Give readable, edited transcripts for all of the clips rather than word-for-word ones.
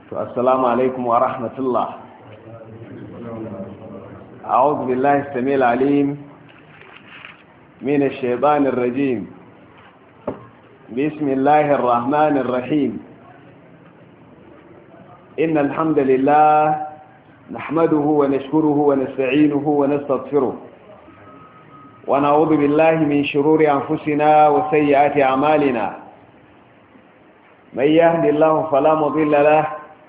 السلام عليكم ورحمة الله. أعوذ بالله السميع العليم من الشيطان الرجيم. بسم الله الرحمن الرحيم. إن الحمد لله نحمده ونشكره ونستعينه ونستغفره ونعوذ بالله من شرور أنفسنا وسيئات أعمالنا. من يهد الله فلا مضل له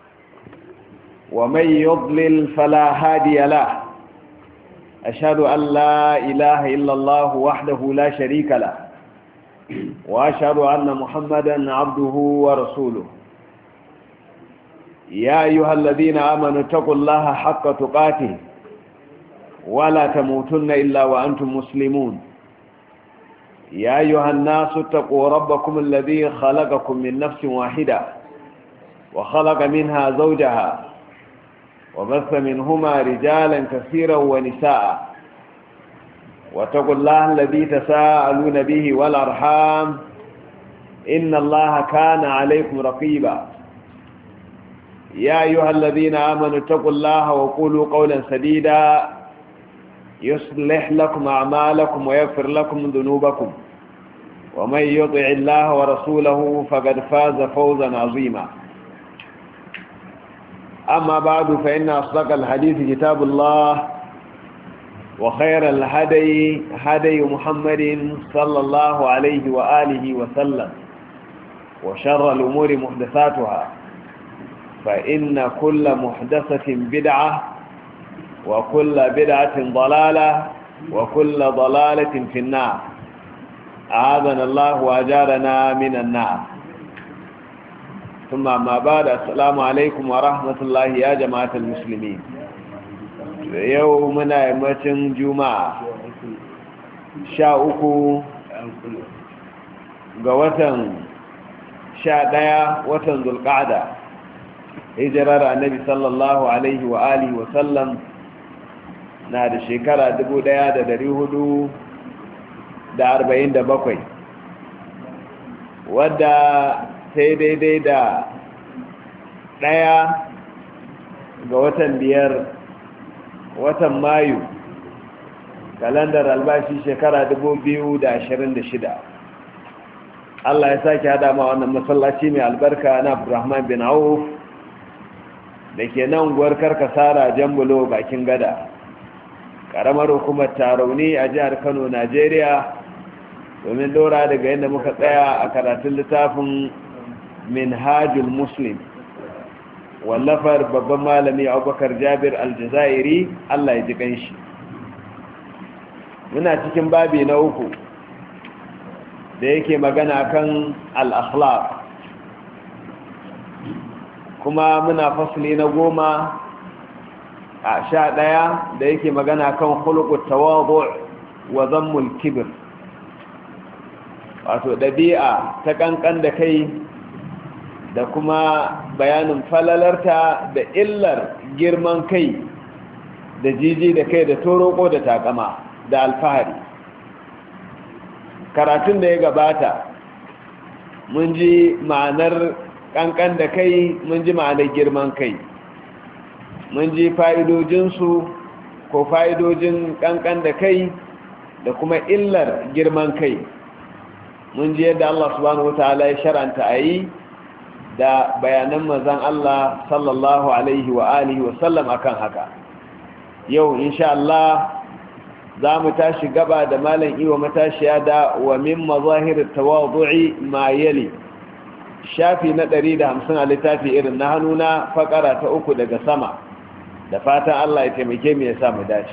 ومن يضلل فلا هادي له. أشهد أن لا إله إلا الله وحده لا شريك له وأشهد أن محمدا عبده ورسوله. يا أيها الذين آمنوا اتقوا الله حق تقاته ولا تموتن إلا وأنتم مسلمون. يا أيها الناس اتقوا ربكم الذي خلقكم من نفس واحدة وخلق منها زوجها وبث منهما رجالا كثيرا ونساء واتقوا الله الذي تساءلون به والأرحام إن الله كان عليكم رقيبا. يا أيها الذين آمنوا اتقوا الله وقولوا قولا سديدا يصلح لكم أعمالكم ويغفر لكم ذنوبكم ومن يطع الله ورسوله فقد فاز فوزا عظيما. أما بعد فإن أصدق الحديث كتاب الله وخير الهدي هدي محمد صلى الله عليه وآله وسلم وشر الأمور محدثاتها فإن كل محدثة بدعة وكل بدعة ضلالة وكل ضلالة في النار. أعاذنا الله وأجارنا من النار. ثم ما بعد السلام عليكم ورحمة الله يا جماعة المسلمين. يومنا يمتن جمعة شاءكم قوة شاء وتن ذو القعدة hijirar annabi sallallahu alaihi wa alihi wa sallam na da shekara 1447 wadda sai daidai da 1 ga watan 5 watan mayu kalandar albashi shekara 2026. Allah ya sake hada ma wannan masallaci mai albarka na Abdurrahman bin Auf da ke nan guwar Karkasara Jambulo bakin gada ƙaramar hukumar Tarauni a jihar Kano, Najeriya, domin dora daga yadda muka tsaya a karatun littafin Minhajul Muslim wallafar babban malami Abubakar Jabir Aljazairi, Allah ya ji kanshi. Muna cikin babi na 3 da yake magana kan al-akhlaq, kuma muna fasli na 11 da yake magana kan khuluqut tawadu' wa dhammul kibr, wato dabi'a ta kankan da kai da kuma bayanin falalarta da illar girman kai da jiji da kai da toroko da takama da alfahari. Karatun da ya gabata mun ji ma'anar kankan da kai, mun ji ma'anar girman kai, mun ji fa'idojinsu ko fa'idojin kankan da kai da kuma illar girman kai. Mun ji yadda Allah subhanahu wataala ya shar'anta a yi da bayanan manzon Allah sallallahu alaihi wa alihi wa sallam akan haka. Yau insha Allah za mu tashi gaba da malam iwa matashiya da wa min mazahir tawadu'i ma yali, shafi na 150 a littafi irin na hannuna, fakara ta 3 daga sama. Da fatan Allah ya taimake mu ya sa mu dace.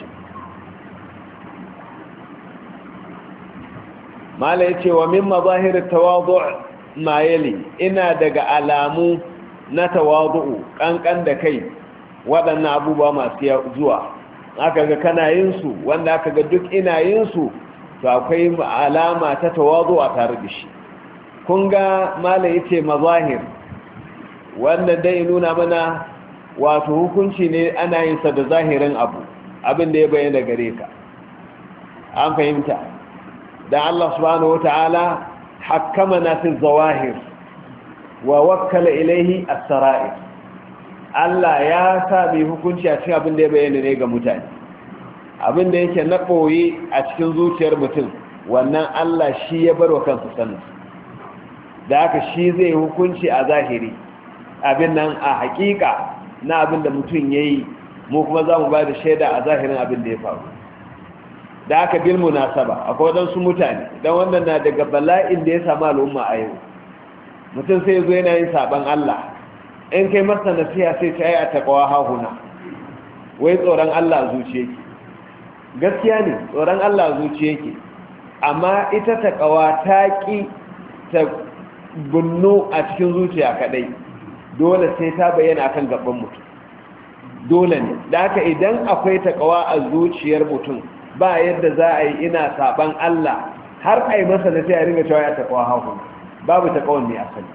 mala yace wa min mazahir tawadu' ma yali, ina daga alamu na tawadu kankan da kai waɗannan abubuwa masu zuwa aka ga kana yin su, wanda aka ga duk ina yin su, to akwai alama ta tawadu a tare da shi. kun ga mala yace mazahir, wanda dai nuna mana wato hukunci ne ana yin sa da zahirin abu, abin da ya bayyana gare ka. an fahimta da Allah subhanahu wataala hakkamana fi zawahir wa wakkala ilayhi as-sara'ir. Allah ya sa mai hukunci a cikin abin da ya bayyana ne ga mutane, abin da yake na ɓoye a cikin zuciyar mutum wannan Allah shi ya bar wa kansu sanin, da haka shi zai hukunci a zahiri abin nan a hakika na abin da mutum ya yi, mu kuma za mu ba da shaida a zahirin abin da ya faru. Da haka bil munasaba akwai waɗansu mutane don wannan na daga bala'in da ya samu al'umma a yau. Mutum sai zo yana yin saban Allah, in kai masa nasiha sai ta yi a taƙawa hahuna, wai tsoron Allah zuciya ke. Gaskiya ne tsoron Allah zuciya ke, amma ita taƙawa ta ƙi ta bunno a cikin zuciya kaɗai, dole sai ta bayyana akan gaban mutum, dole ne. Da haka idan akwai taƙawa a zuciyar mutum ba yadda za a yi ina saban Allah har a yi masa nasiha ringa cewa ya taƙawa hahuna, babu taƙawan ne asali.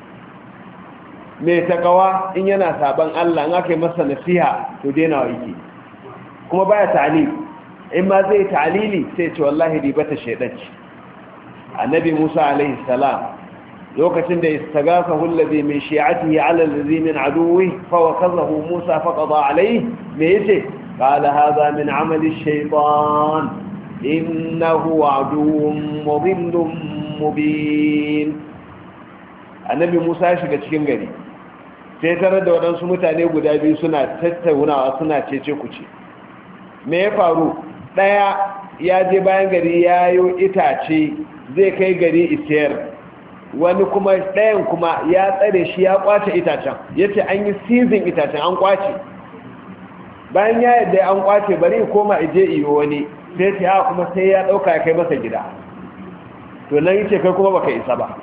mai takawa in yana saban Allah in aka yi masa nasiha to daina yake, kuma baya ta'lil. In ma zai ta'lili sai ce wallahi ribata shaydanci. Annabi Musa alaihi salam lokacin da istaghathahu alladhi min shi'atihi 'ala alladhi min aduwwihi fa wakazahu Musa faqada alayhi, me yace qala hadha min 'amali ash-shaytan innahu 'aduwwun mudillun mubin. Annabi Musa ya shiga cikin gari sai tare da waɗansu mutane guda biyu suna tattaunawa suna cece kuce. Me ya faru? Ɗaya ya je bayan gari ya yi itace zai kai gari isiyar, wani kuma ɗayan kuma ya tsare shi ya kwace itacen, ya ce an yi sizin itacen an kwace. Bayan ya yadda an kwace bari koma ije iyo wani, sai ta kuma sai ya ɗauka ya kai masa gida. To nan yi ce kai kuma baka isa ba.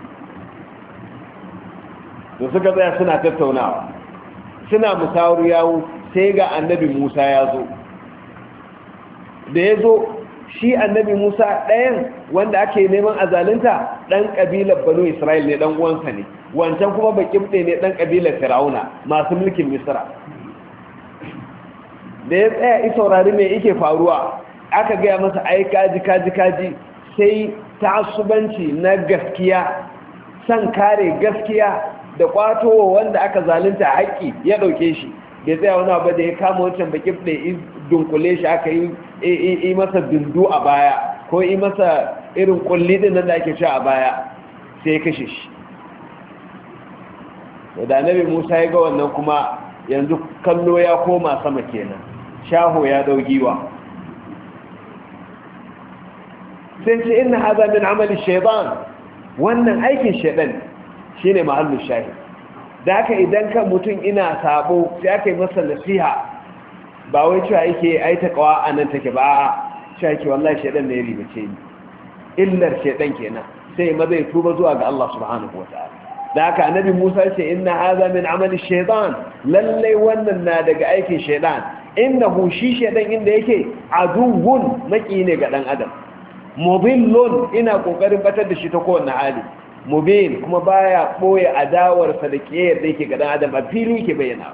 da suka tsaya suna tattaunawa suna musawar yawo, sai ga annabi Musa ya zo. Da ya zo shi annabi Musa ɗayan wanda ake neman azalinta ɗan ƙabilar Banu Isra'il ne, ɗan uwansa ne, wancan kuma baƙibɗe ne ɗan ƙabilar Fir'auna masu mulkin Misra. Da ya tsaya i saurari me yake faruwa, aka gaya masa ai kaji sai ta'assubanci na gaskiya, san kare gaskiya da kwatowa wanda aka zalunta haƙƙi ya ɗauke shi. Bai tsaya wani abu da ya kama wancan bakin da ya dunkule shi aka yi masa bindu a baya, ko yi masa irin kulli din nan da ake sha a baya, sai ya kashe shi. Da annabi Musa ya ga wannan kuma yanzu kallo ya koma sama kenan, shaho ya dau giwa. Sai ce inna hadha min amali shaytan, wannan aikin shaytan shine mahallin shahid. Da haka idan kan mutum ina sabo sai aka yi masa nasiha, ba wai cewa yake ai takawa anan take ba, a'a cewa yake wallahi shedan ne ya ribace ni, illar shedan kenan, sai ma zai tuba zuwa ga Allah subhanahu wataala. Da haka annabi Musa ce inna hadha min amali shaytan, lalle wannan na daga aikin shedan. Innahu shi shedan inda yake aduwwun, maki ne ga dan adam, mudillun, ina kokarin batar da shi ta kowanne hali, mubin, kuma baya boye adawarsa da kiyar da yake ga dan adam a fili yake bayyana.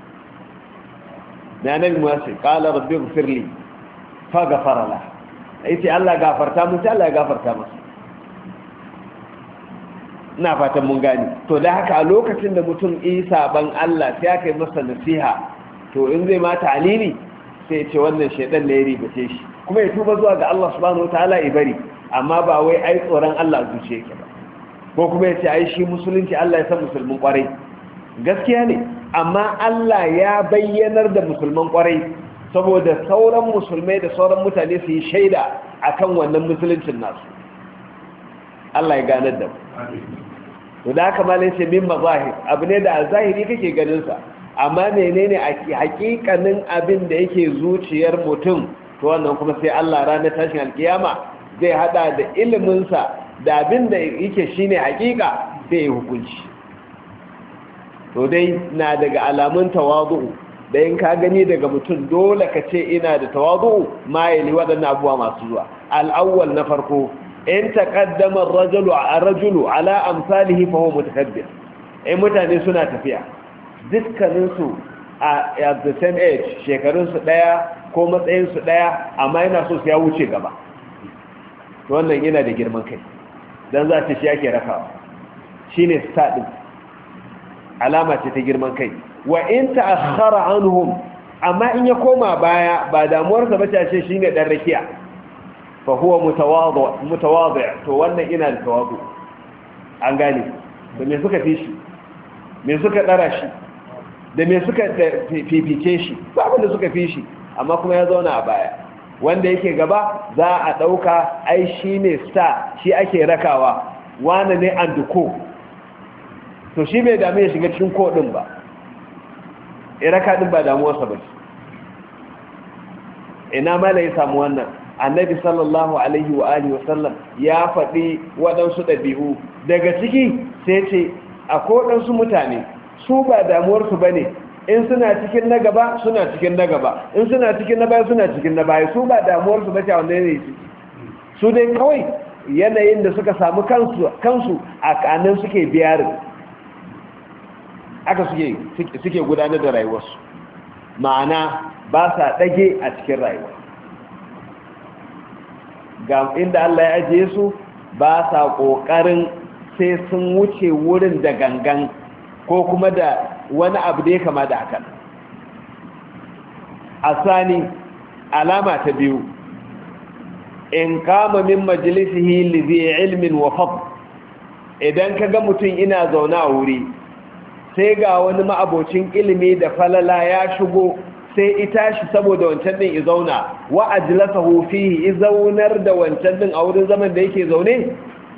Da annabi Musa qala rabbi ighfirli faghfara lahu, yace Allah gafarta mu, sai Allah ya gafarta masa. Ina fatan mun gani. To da haka a lokacin da mutum isa ban Allah sai aka yi masa nasiha, to in zai ma ta'lili sai ya ce wannan shedan ne ya ribace shi, kuma ya tuba zuwa ga Allah subhanahu wataala ya bari, amma ba wai ai tsoron Allah zuciya yake ba, ko kuma ya ce ai shi musulunci Allah ya san musulmin kwarai. Gaskiya ne, amma Allah ya bayyanar da musulman kwarai saboda sauran musulmai da sauran mutane su yi shaida akan wannan musuluncin nasu. Allah ya ganar da mu. To da haka malai ce min mazahir, abu ne da a zahiri kake ganin sa, amma menene a hakikanin abin da yake zuciyar mutum, to wannan kuma sai Allah ranar tashin alkiyama zai hada da ilimin sa da abin da yake shine hakika sai ya hukunci. To dai na daga alamun tawazu da in ka gani daga mutum dole ka ce ina da tawazu, ma yali waɗannan abubuwa masu zuwa. Al-awwal na farko, in taqaddama ar-rajulu ala amsalihi fa huwa mutakabbir. Mutane suna tafiya dukkanin su at the same age, shekarun su daya ko matsayin su daya, amma yana so su ya wuce gaba, to wannan yana da girman kai, dan za ta shi yake rakawa, shine start din. alama ce ta girman kai wa in ta'akhkhara anhum amma in ya koma baya ba damuwarsa ba ce shine dan rakiya fa huwa mutawadi to wannan ina da tawadu an gane da me suka fi shi me suka dara shi da me suka fifice shi ba abin da suka fi shi amma kuma ya zauna a baya wanda yake gaba za a dauka ai shine star shi ake rakawa wane ne anduko to shi bai dame ya shiga cikin kodin ba iraka din ba damuwarsa ba ina mala ya samu wannan annabi sallallahu alaihi wa alihi wasallam ya faɗi waɗansu ɗabi'u daga ciki sai ce a koɗansu mutane su ba damuwarsu ba ne in suna cikin na gaba suna cikin na gaba in suna cikin na baya suna cikin na baya su ba damuwarsu ba ce wanda ne su dai kawai yanayin da suka samu kansu a kanin suke biyarin aka suke gudanar da rayuwarsu ma'ana ba sa ɗage a cikin rayuwa ga inda Allah ya ajiye su ba sa ƙoƙarin sai sun wuce wurin da gangan ko kuma da wani abu da ya kama da hakan asani alama ta biyu in kama min majalisihi li zai ilmin wa fadl idan kaga mutum ina zaune a wuri sai ga wani ma'abocin ilimi da falala ya shigo sai ita shi saboda wancan din izauna wa ajlasahu fihi izaunar da wancan din a wurin zaman da yake zaune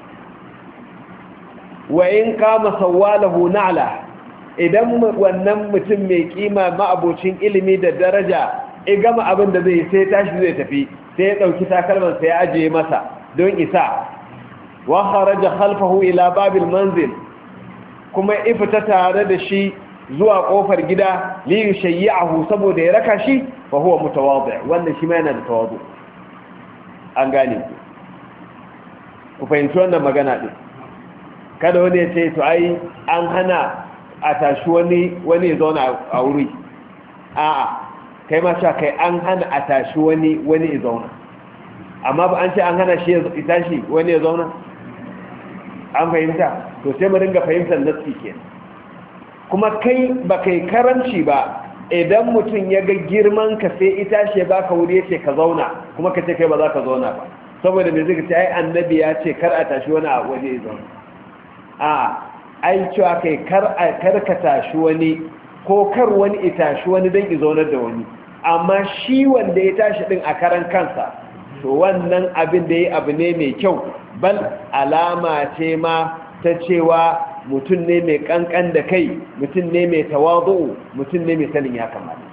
wa in kama sawalahu na'la idan wannan mutum mai kima ma'abocin ilimi da daraja ya gama abin da zai sai tashi zai tafi sai ya dauki takalman sai ya ajiye masa don isa wa kharaja khalfahu ila babil manzil kuma ifita tare da shi zuwa kofar gida li yushayyi'ahu saboda ya raka shi fa huwa mutawadi' wannan shi ma yana da tawadu an gane ku fahimci wannan magana din kada wani ya ce to ai an hana a tashi wani ya zauna a wuri a'a kai ma sha kai an hana a tashi wani ya zauna amma ba an ce an hana shi ya tashi wani ya zauna an fahimta to sai mu ringa fahimtar nassi kenan kuma kai ba kai karanci ba idan mutum ya ga girman ka sai ita shi ya baka wuri yace ka zauna kuma ka ce kai ba za ka zauna ba saboda me zai ce ai annabi ya ce kar a tashi wani a waje ya zauna a ai cewa kai kar ka tashi wani ko kar wani ya tashi wani dan ya zaunar da wani amma shi wanda ya tashi din a karan kansa to wannan abin da ya abu ne mai kyau bal alama ce ma ta cewa mutum ne mai kankan da kai mutum ne mai tawazu mutum ne mai sanin ya kamata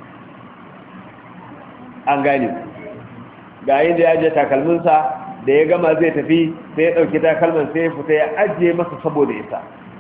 an gane ga yin da ya je takalminsa da ya gama zai tafi sai ya ɗauki takalman sai ya fita ya ajiye masa saboda isa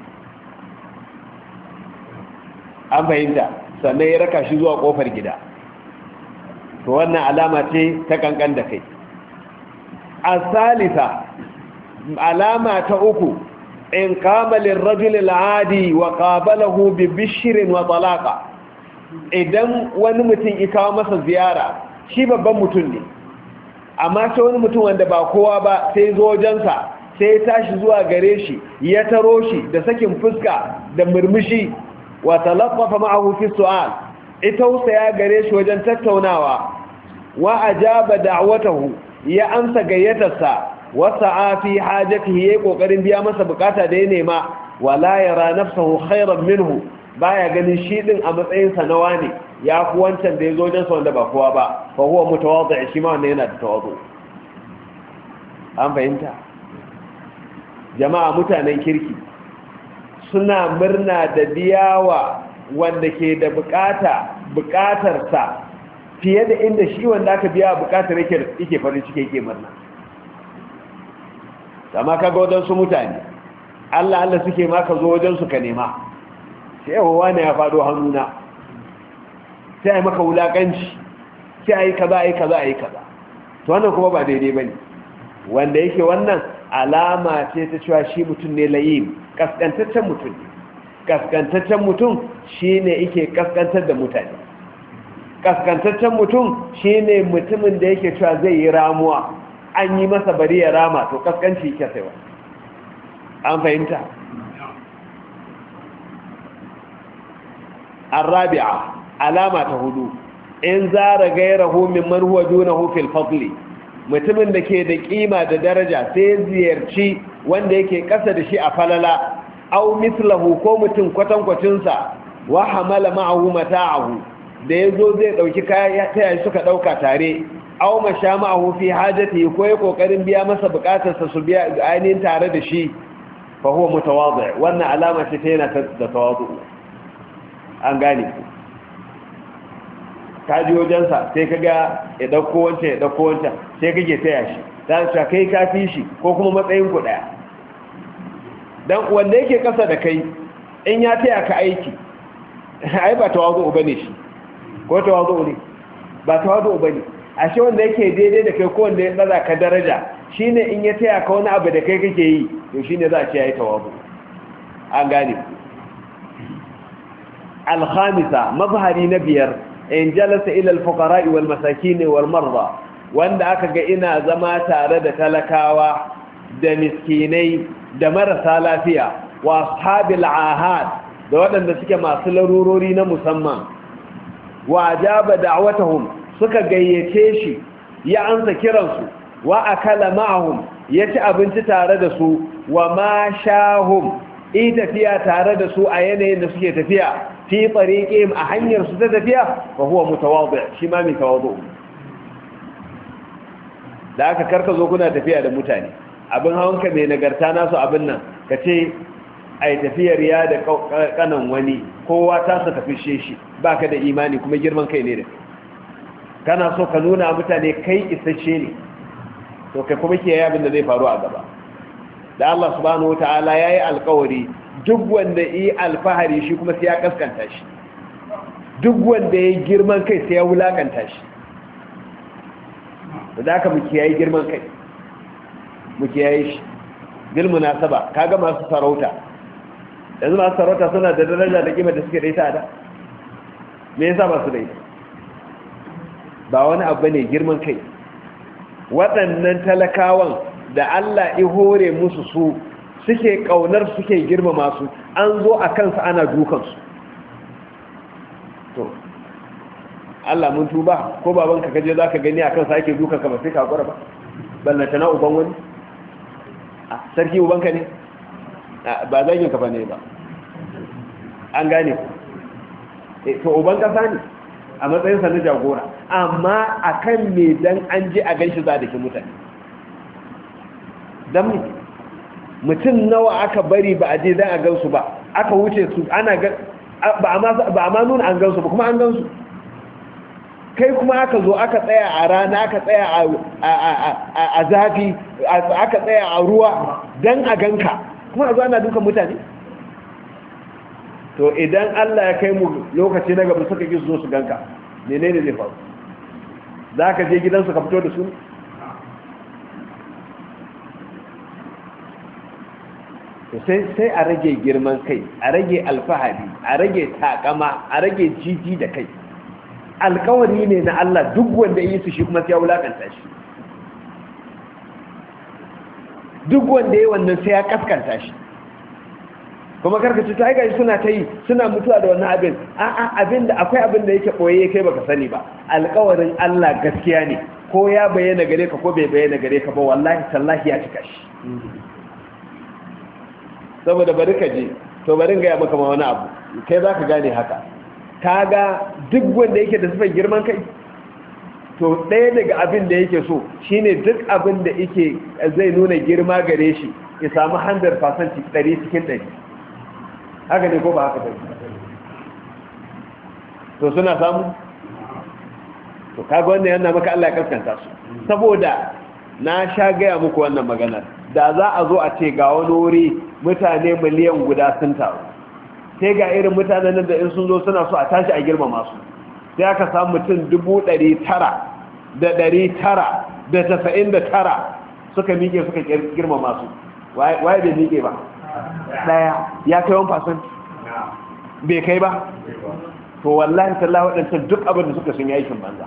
an fahimta sannan ya raka shi zuwa ƙofar gida to wannan alama ce ta kankan da kai a salisa alama ta uku in kamalin rajulil adi wa qabalahu bi bishrin wa talaqa idan wani mutum ya kawo masa ziyara shi babban mutum ne amma sai wani mutum wanda ba kowa ba sai zo wajensa sai ya tashi zuwa gare shi ya taro shi da sakin fuska da murmushi wa talaffafa ma'ahu fi su'al ita ya gare shi wajen tattaunawa wa ajaba da'watahu ya amsa gayyatarsa wasa'a fi hajatihi yayi kokarin biya masa bukata da ya nema wala yara nafsuhu khairan minhu baya ganin shi din a matsayin sa nawa ne ya fi wancan da yazo dan sa wanda ba kowa ba fa huwa mutawaddi shi ma wannan yana da tawadu an fahimta jama'a mutanen kirki suna murna da biyawa wanda ke da bukatar sa fiye da inda shi wanda aka biya bukatar yake farin ciki yake murna amma kaga wadansu mutane Allah suke ma ka zo wajensu ka nema sai yawa ne ya faɗo hannuna sai a yi maka wulaƙanci sai a yi kaza to wannan kuma ba daidai ba ne wanda yake wannan alama ce ta cewa shi mutum ne layim kaskantaccen mutum ne kaskantaccen mutum shi ne yake kaskantar da mutane kaskantaccen mutum shi ne mutumin da yake cewa zai yi ramuwa an yi masa bari ya rama to kaskanci yake saiwa an fahimta الرابعة علامة هدو إن زار غيره ممن هو دونه في الفضل mutumin da ke da kima da daraja sai ziyarci wanda yake kasa da shi a falala au mislahu ko mutum kwatankwacinsa wa hamala ma'ahu mata'ahu da yazo zai dauki kaya ta suka dauka tare au masha ma'ahu fi hajati ko ya kokarin biya masa bukatarsa su biya ainihin tare da shi fa huwa mutawadi wannan alama ce ta yana da tawadu an gane ka ji wajensa sai ka ga ya ɗauko wancan sai kake taya shi ta sa kai ka fi shi ko kuma matsayin ku ɗaya don wanda yake ƙasa da kai in ya taya ka aiki ai ba tawazu ba ne shi ko tawazu ne ba tawazu ba ne a shi wanda yake daidai da kai ko wanda ya tsara ka daraja shi ne in ya taya ka wani abu da kai kake yi to shi ne za a ce ya yi tawazu an gane alhamisa mazhari na biyar in jalasa ila alfuqara'i wal masakin wal marda wanda aka ga ina zama tare da talakawa da miskinai da marasa lafiya wa ashabil ahad da waɗanda suke masu larurori na musamman wa ajaba da'watahum suka gayyace shi ya ansa kiransu wa akala ma'ahum ya ci abinci tare da su wa ma shahum tafiya tare da su a yanayin da suke tafiya fi tsariƙim a hanyar su ta tafiya fa huwa mutawadi shi ma mai tawadu da aka karka zo kuna tafiya da mutane abin hawanka mai nagarta nasu abin nan ka ce a yi tafiyar ya da kanan wani kowa ta sa tafi shi ba ka da imani kuma girman kai ne da kana so ka nuna mutane kai isasshe ne to kai kuma ke abin da zai faru a gaba da Allah subhanahu wata'ala ya yi alkawari duk wanda yi alfahari shi kuma sai ya kaskanta shi duk wanda ya yi girman kai sai ya wulakanta shi da aka muke yayi girman kai muke yayi shi bil munasaba kaga masu sarauta yanzu masu sarauta suna da daraja da kima da suke da ita da me yasa ba su da ita ba wani abu ne girman kai waɗannan talakawan da Allah ya hore musu su suke kaunar suke girmama su an zo a kansu ana dukansu to Allah mun tuba ko babanka kaje zaka gani a kansa ake duka ka ba sai ka hakura ba ballanta na uban wani a sarki ubanka ne ba zagin ka ba ne ba an gane to uban kasa ne a matsayin sa na jagora amma akan me dan an je a ganshi za da ke mutane dan mutum nawa aka bari ba a je dan a gansu ba aka wuce su ana ga ba ma nuna an gansu ba kuma an gansu kai kuma aka zo aka tsaya a rana aka tsaya a zafi aka tsaya a ruwa dan a ganka kuma a zo ana dukan mutane to idan Allah ya kai mu lokaci na gaba suka ki su zo su ganka menene zai faru za ka je gidansu ka fito da su sai a rage girman kai a rage alfahari a rage takama a rage jiji da kai alkawari ne na Allah duk wanda yi su shi kuma sai ya wulakanta shi duk wanda yi wannan sai ya kaskanta shi kuma karkaci ta gaji suna ta yi suna mutuwa da wannan abin abinda akwai abin da yake ɓoye kai baka sani ba alkawarin Allah gaskiya ne ko ya bayyana gare ka ko bai bayyana gare ka ba wallahi tallahi ya cika shi saboda bari ka je to bari ga ya maka ma wani abu kai za ka gane haka kaga duk wanda yake da sifar girman kai to ɗaya daga abin da yake so shine duk abin da yake zai nuna girma gare shi ya samu 100% 100 cikin 100 haka ne ko ba haka bai to suna samu to kaga wannan yana maka Allah ya kaskanta su saboda na sha gaya muku wannan maganar da za a zo a ce ga wani wuri mutane miliyan guda sun taru sai ga irin mutanen da in sun zo suna so a tashi a girmama su sai aka samu mutum 999 suka miƙe suka girmama su waye bai miƙe ba ɗaya ya kai 1% bai kai ba to wallahi tallahi waɗancan duk abin da suka sun yi aikin banza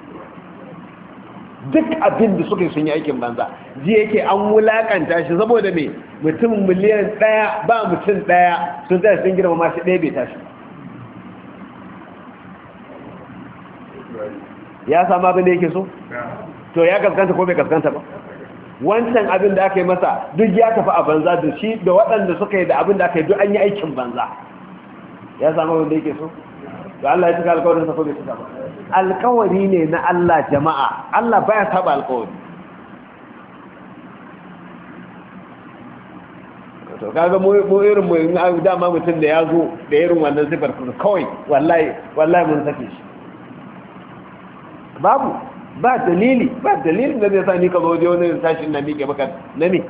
duk abin da suka sun yi aikin banza ji yake an wulakanta shi saboda me mutum miliyan 1 ba mutum 1 sun zai sun girma mashi 1 bai tashi ya samu abin da yake so to ya kaskanta ko bai kaskanta ba wancan abin da aka yi masa duk ya tafi a banza da shi da waɗanda suka yi da abin da aka yi duk an yi aikin banza ya samu abin da yake so to Allah ya cika alƙawarin sa ko bai cika ba alƙawari ne na Allah jama'a Allah baya saba alƙawari to kaga mu irin mu dama mutum da ya zo da irin wannan sifar kawai wallahi mun sake shi babu ba dalilin da zai sa ni ka zo je wani tashi na miƙe baka na me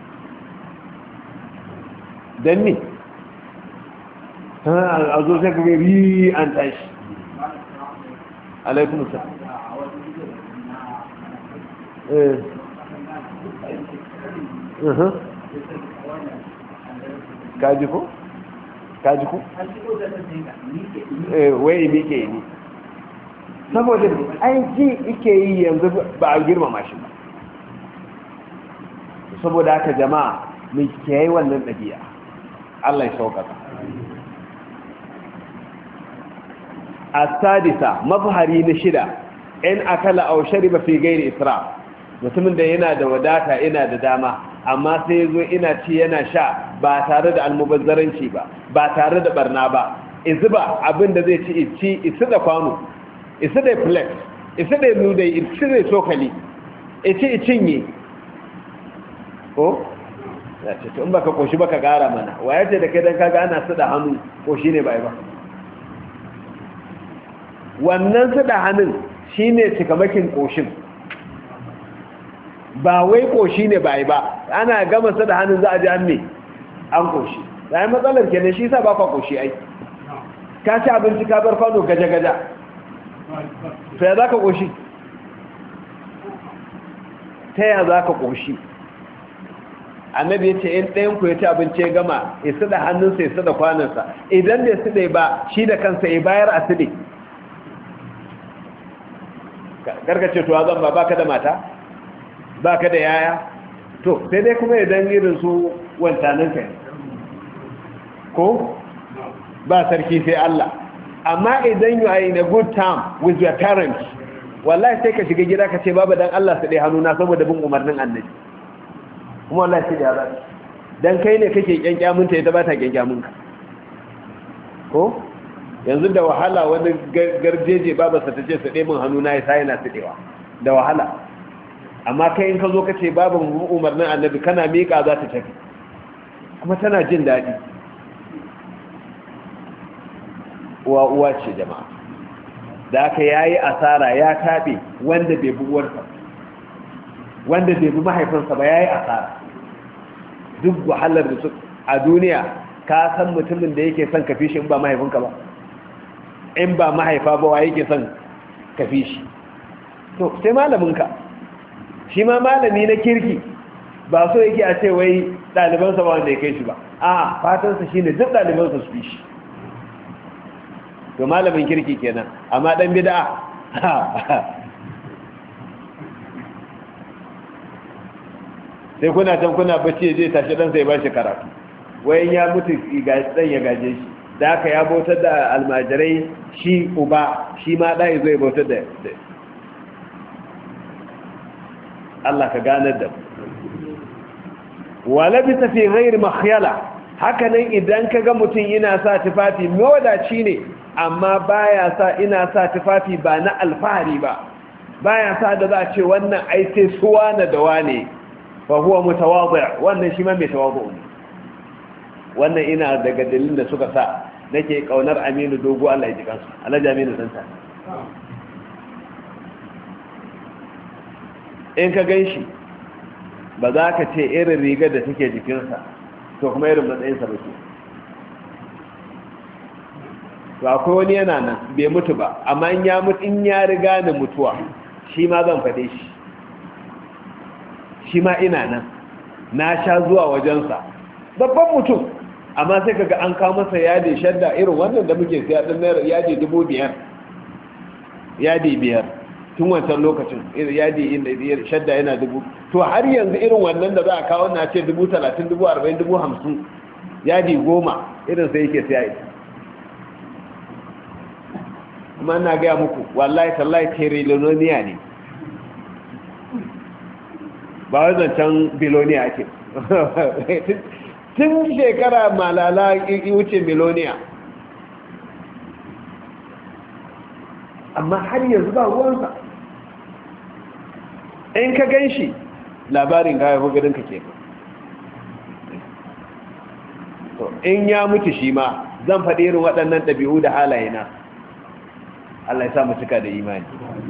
dan me a zo sai ka ga ri an tashi alaikum salam kaji ko wai miƙe ni saboda aiki ike yi yanzu ba a girmama shi ba saboda haka jama'a mai kiyaye wannan ɗabi'a Allah ya sauƙaƙa as-sadisa mafhari na shida in akala aw shariba fi ghairi isra mutumin da yana da wadata yana da dama amma sai yazo ina ci yana sha ba tare da almubazzaranci ba tare da barna ba izuba abin da zai ci isu da kwano isu da plate isu da nudai isu da cokali ici cinye ko ya ce to in baka koshi baka gara mana waya ce da kai dan kaga ana su da hannu koshi ne bai ba wannan su da hannun shine cikamakin koshin ba wai koshi ne bai ba ana gama su da hannun za a ji an ne an koshi da yi matsalar kenan shi sa ba kwa koshi ai ka ci abinci ka bar kwano gaja-gaja ta ya za ka koshi ta ya za ka koshi annabi ya ce in ɗayanku ya ci abinci ya gama ya su da hannunsa ya su da kwanansa idan da ya su ɗai ba shi da kansa ya bayar a su ɗai gargace tuwa zan ba ka da mata ba ka da yaya to sai dai kuma idan irin su wancanin ka ko ba sarki sai Allah amma idan you are in a good time with your parents wallahi sai ka shiga gida ka ce babu dan Allah su dai hannuna saboda bin umarnin annabi kuma wallahi sai da ba dan kai ne kake kyankyamin ta ita ba ta kyankyamin ka ko yanzu da wahala wani garjeje babarsa ta ce su dai min hannuna ya sai na su dewa da wahala amma kai in ka zo ka ce babu umarnin annabi kana miƙa za ta tafi kuma tana jin daɗi uwa ce jama'a da aka yayi asara ya taɓe wanda bai bi uwarsa wanda bai bi mahaifinsa ba yayi asara duk wahalar da su a duniya ka san mutumin da yake son kafi shi in ba mahaifinka ba in ba mahaifa ba wa yake son kafi shi to sai malaminka shi ma malami na kirki ba so yake a ce wai ɗalibansa ba wanda ya kai shi ba a fatansa shi ne duk ɗalibansa su fi shi to malamin kirki kenan amma ɗan bida sai kuna can kuna bacci zai tashi ɗansa ya ba shi karatu wayan ya mutu ɗan ya gaje shi da aka ya bautar da almajirai shi uba shi ma ɗaya zai bautar da Allah ka ganar da wala bi tafi ghairi makhyala hakanan idan kaga mutum ina sa tufafi mawadaci ne amma baya sa ina sa tufafi ba na alfahari ba baya sa da za a ce wannan ai sai suwa na da wane fa huwa mutawadhi wannan shi ma mai tawadhu ne wannan ina daga dalilin da suka sa nake kaunar Aminu Dogo Allah ya ji kansu Alhaji Aminu Santa in ka gan shi ba za ka ce irin rigar da take jikinsa to kuma irin matsayinsa ba ke to akwai wani yana nan bai mutu ba amma in ya riga ni mutuwa shi ma zan faɗe shi shi ma ina nan na sha zuwa wajensa babban mutum amma sai kaga an kawo masa yadi shadda irin wannan da muke siya ɗin naira yadi 5,000 yadi 5 tun wancan lokacin yadi inda shadda yana 1,000 to har yanzu irin wannan da za a kawo na ce 30,000 40,000 50,000 yadi 10 irin sai yake siya ita kuma ina gaya muku wallahi tallahi trillioniya ne ba wai zancen biloniya ake tun shekara malala wuce biloniya amma har yanzu ba ruwansa in ka gan shi labarin gaya ko gadonka ke in ya mutu shi ma zan faɗi irin waɗannan ɗabi'u da halaye na Allah ya sa mu cika da imani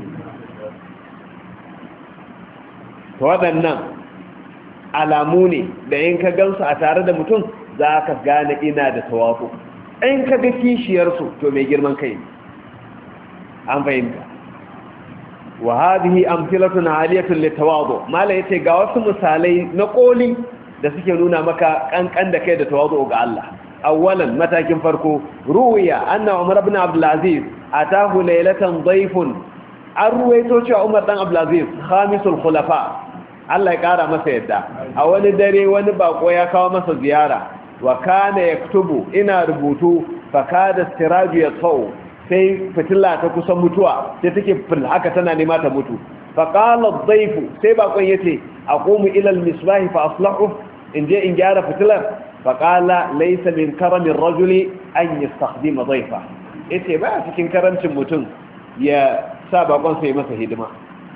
to waɗannan alamu ne da in ka gansu a tare da mutum za ka gane ina da tawafu in ka ga kishiyarsu to mai girman kai an fahimta wa hadhihi amthilatun aliyatun litawadu mala yace ga wasu misalai na koli da suke nuna maka kankan da kai da tawadu ga Allah awwalan matakin farko ruwiya anna umar ibn abdul aziz atahu laylatan dayfun arwayto cewa umar dan abdul aziz khamisul khulafa Allah ya kara masa yadda a wani dare wani bako ya kawo masa ziyara wa kana yaktubu ina rubutu fa kada siraju yatfau sai fitila ta kusan mutuwa sai take haka tana nema ta mutu fa qala ad-dayf sai bakon yace aqumu ila al-misbah fa aslahu in je in gyara fitilar fa qala laysa min karami ar-rajuli an yastakhdima dayfa yace ba cikin karancin mutum ya sa bakon sai masa hidima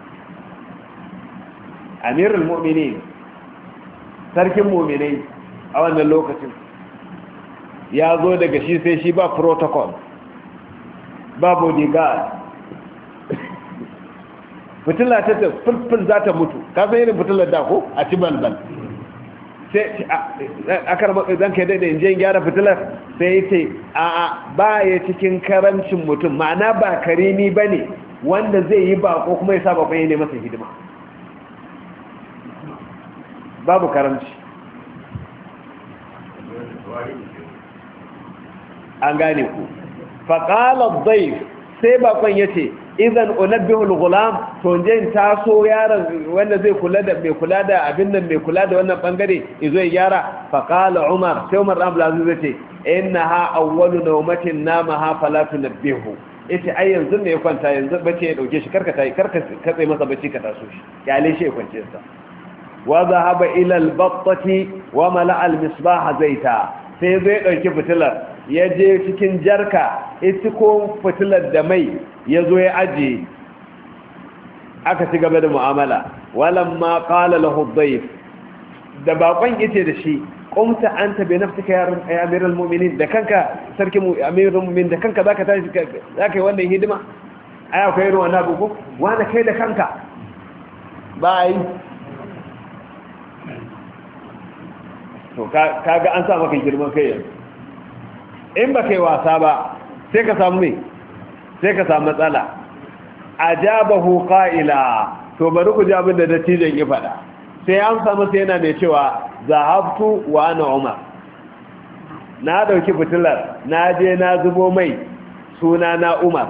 amirul mu'minin sarkin mu'minai a wannan lokacin ya zo daga shi sai shi ba protocol ba bodyguard fitila ta fulful za ta mutu ka san irin fitilar da ko a ci balbal sai akar zan kai daidai inje gyara fitilar sai ce a ba ya cikin karamcin mutum ma'ana ba karimi ba ne wanda zai yi ba ko kuma ya sa bakon ne masa hidima babu karamci an gane ku faƙalar zai sai bakon ya ce idan unabbihul gulam to je in taso yaron wanda zai kula da mai kula da abin nan mai kula da wannan bangare izo ya gyara faqala umar sai umar ibn abdul aziz yace innaha awwalu nawmatin namaha fala tunabbihu yace ai yanzu ne ya kwanta yanzu bace ya dauke shi karka katse masa bace ka taso shi kyale shi ya kwance sa wa dhahaba ila al-battati wa mala'a al-misbah zaita sai zai dauki fitilar ya je cikin jarka ita ko fitilar da mai ya zo ya ajiye aka ci gaba da mu'amala walamma qala lahu ad-dayf da bakon yace da shi qumta anta bi nafsika ya amiral mu'minin da kanka sarki amirul mu'minin da kanka zaka tashi zaka yi wannan hidima ai akwai ruwa na buku wanda kai da kanka bai to kaga an sa maka girman kai yanzu in ba kai wasa ba sai ka samu me sai ka samu matsala ajabahu qa'ila to bari ku ji abin da dattijan ya faɗa sai an samu sai yana mai cewa zahabtu wa ana umar na dauki fitilar na je na zubo mai suna na umar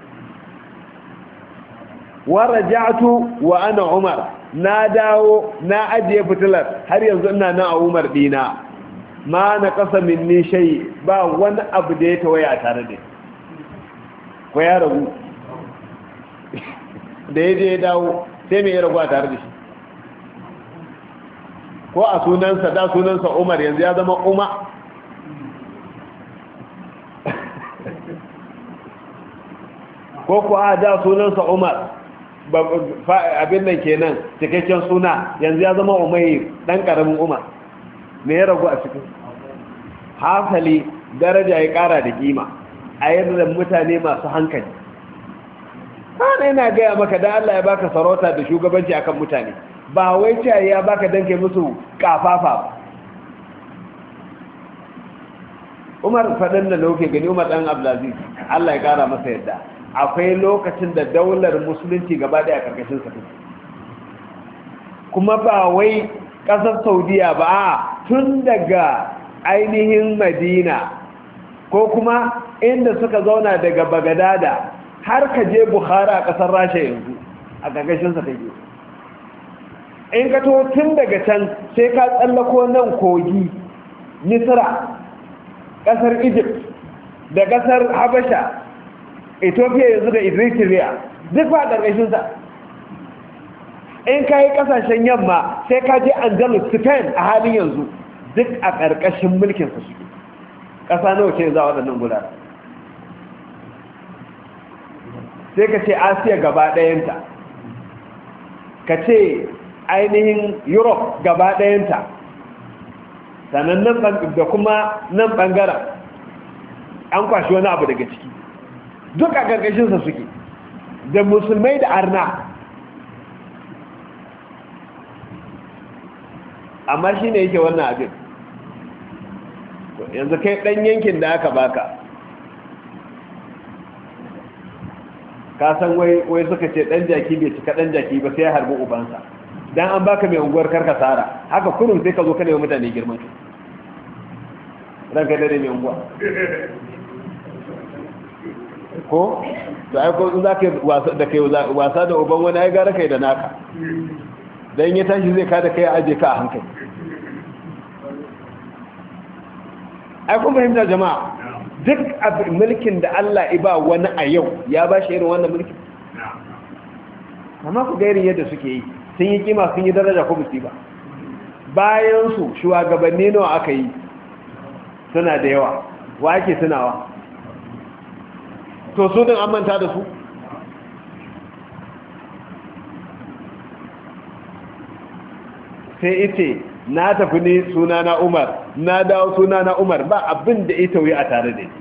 wa raja'tu wa ana umar na dawo na ajiye fitilar har yanzu ina nan a umar dina ma na kasa minni shay ba wani abu da ya tawaya tare da ko ya ragu da ya je ya dawo sai mai ya ragu a tare da shi ko a sunansa da sunansa umar yanzu ya zama umar ko ku a da sunansa umar abin nan kenan cikakken suna yanzu ya zama umair dan karamin umar me ya ragu a cikin hasali daraja ya kara da kima a yadda mutane masu hankali kana yana gaya maka da Allah ya baka sarauta da shugabanci akan mutane ba wai cewa ya baka danke musu kafafa ba Umar fadan da lauke gani Umar dan Abdulaziz Allah ya kara masa yadda akwai lokacin da daular musulunci gaba daya karkashin sa kuma ba wai kasar Saudiya ba tun daga ainihin Madina ko kuma inda suka zauna daga Bagadada har ka je Bukhara a kasar Rasha yanzu a karkashin sa take in ka to tun daga can sai ka tsallako nan kogi Misra kasar Egypt da kasar Habasha Ethiopia yanzu da Eritrea duk ba ƙarƙashinsa. In ka yi ƙasashen yamma sai ka je Andalus, Spain a halin yanzu duk a ƙarƙashin mulkinsa suke. Ƙasa nawa ce za waɗannan gudana. Sai ka ce Asiya gaba ɗayanta, ka ce ainihin Europe gaba ɗayanta, sannan nan da kuma nan ɓangaren an kwashi wani abu daga ciki duk a ƙarƙashinsa suke, da musulmai da arna. Amma shi ne yake wannan abin. Yanzu kai ɗan yankin da aka baka, ka san wai suka ce ɗan jaki bai cika ɗan jaki ba sai ya harbi ubansa. Dan an baka mai unguwar karka tsara haka kurum sai ka zo kana yi mutane girman su ranka da mai unguwa ko da ai ko za ka wasa da uban wani ai gara kai da naka, dan ya tashi zai kada kai aje ka a hankali. ai kun fahimta jama'a, duk mulkin da Allah iba wani a yau ya ba shi irin wannan mulkin. Amma ku ga irin yadda suke yi, sun yi kima sun yi daraja ko musu ba. Bayan su shugabanni nawa aka yi suna da yawa, wa ake tunawa? To su din an manta da su? Sai ite na tafi ne suna na Umar, na dawo suna na Umar, ba abin da ita wuyi a tare da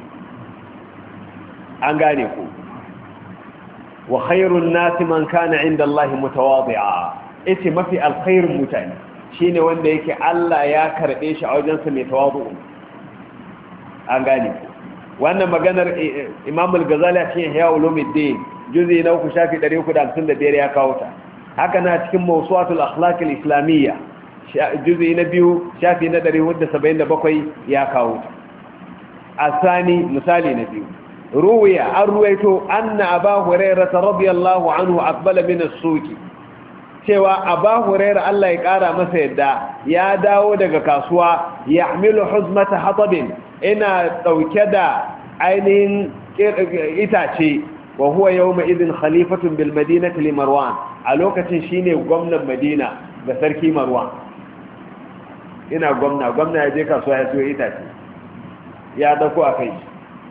an gane ku. Wa khairun nasi man kana inda Allah mutawadi'a, ita mafi alkhairun mutane shine wanda yake Allah ya karbe shi a wajensa mai tawadu. An gane ku. Wannan maganar Imam al-Ghazali a cikin Ihya Ulumuddin juzi na 3 shafi 355 ya kawo ta. Haka na cikin Mawsu'atul Akhlaq al-Islamiyya juzi na 2 shafi na 477 ya kawo ta. Asani misali na 2, ruwiya an ruwaito anna Abu Hurairah radiyallahu anhu aqbala min as-suq, cewa Abu Hurairah Allah ya kara masa yadda ya dawo daga kasuwa, yahmilu huzmata hatabin, ina dauke da ainihin itace, wa huwa yawma idin khalifatun bil madinati li Marwan, a lokacin shine gwamnan Madina ga sarki Marwan. Ina gwamna ya je kasuwa ya siyo itace ya dauko a kai.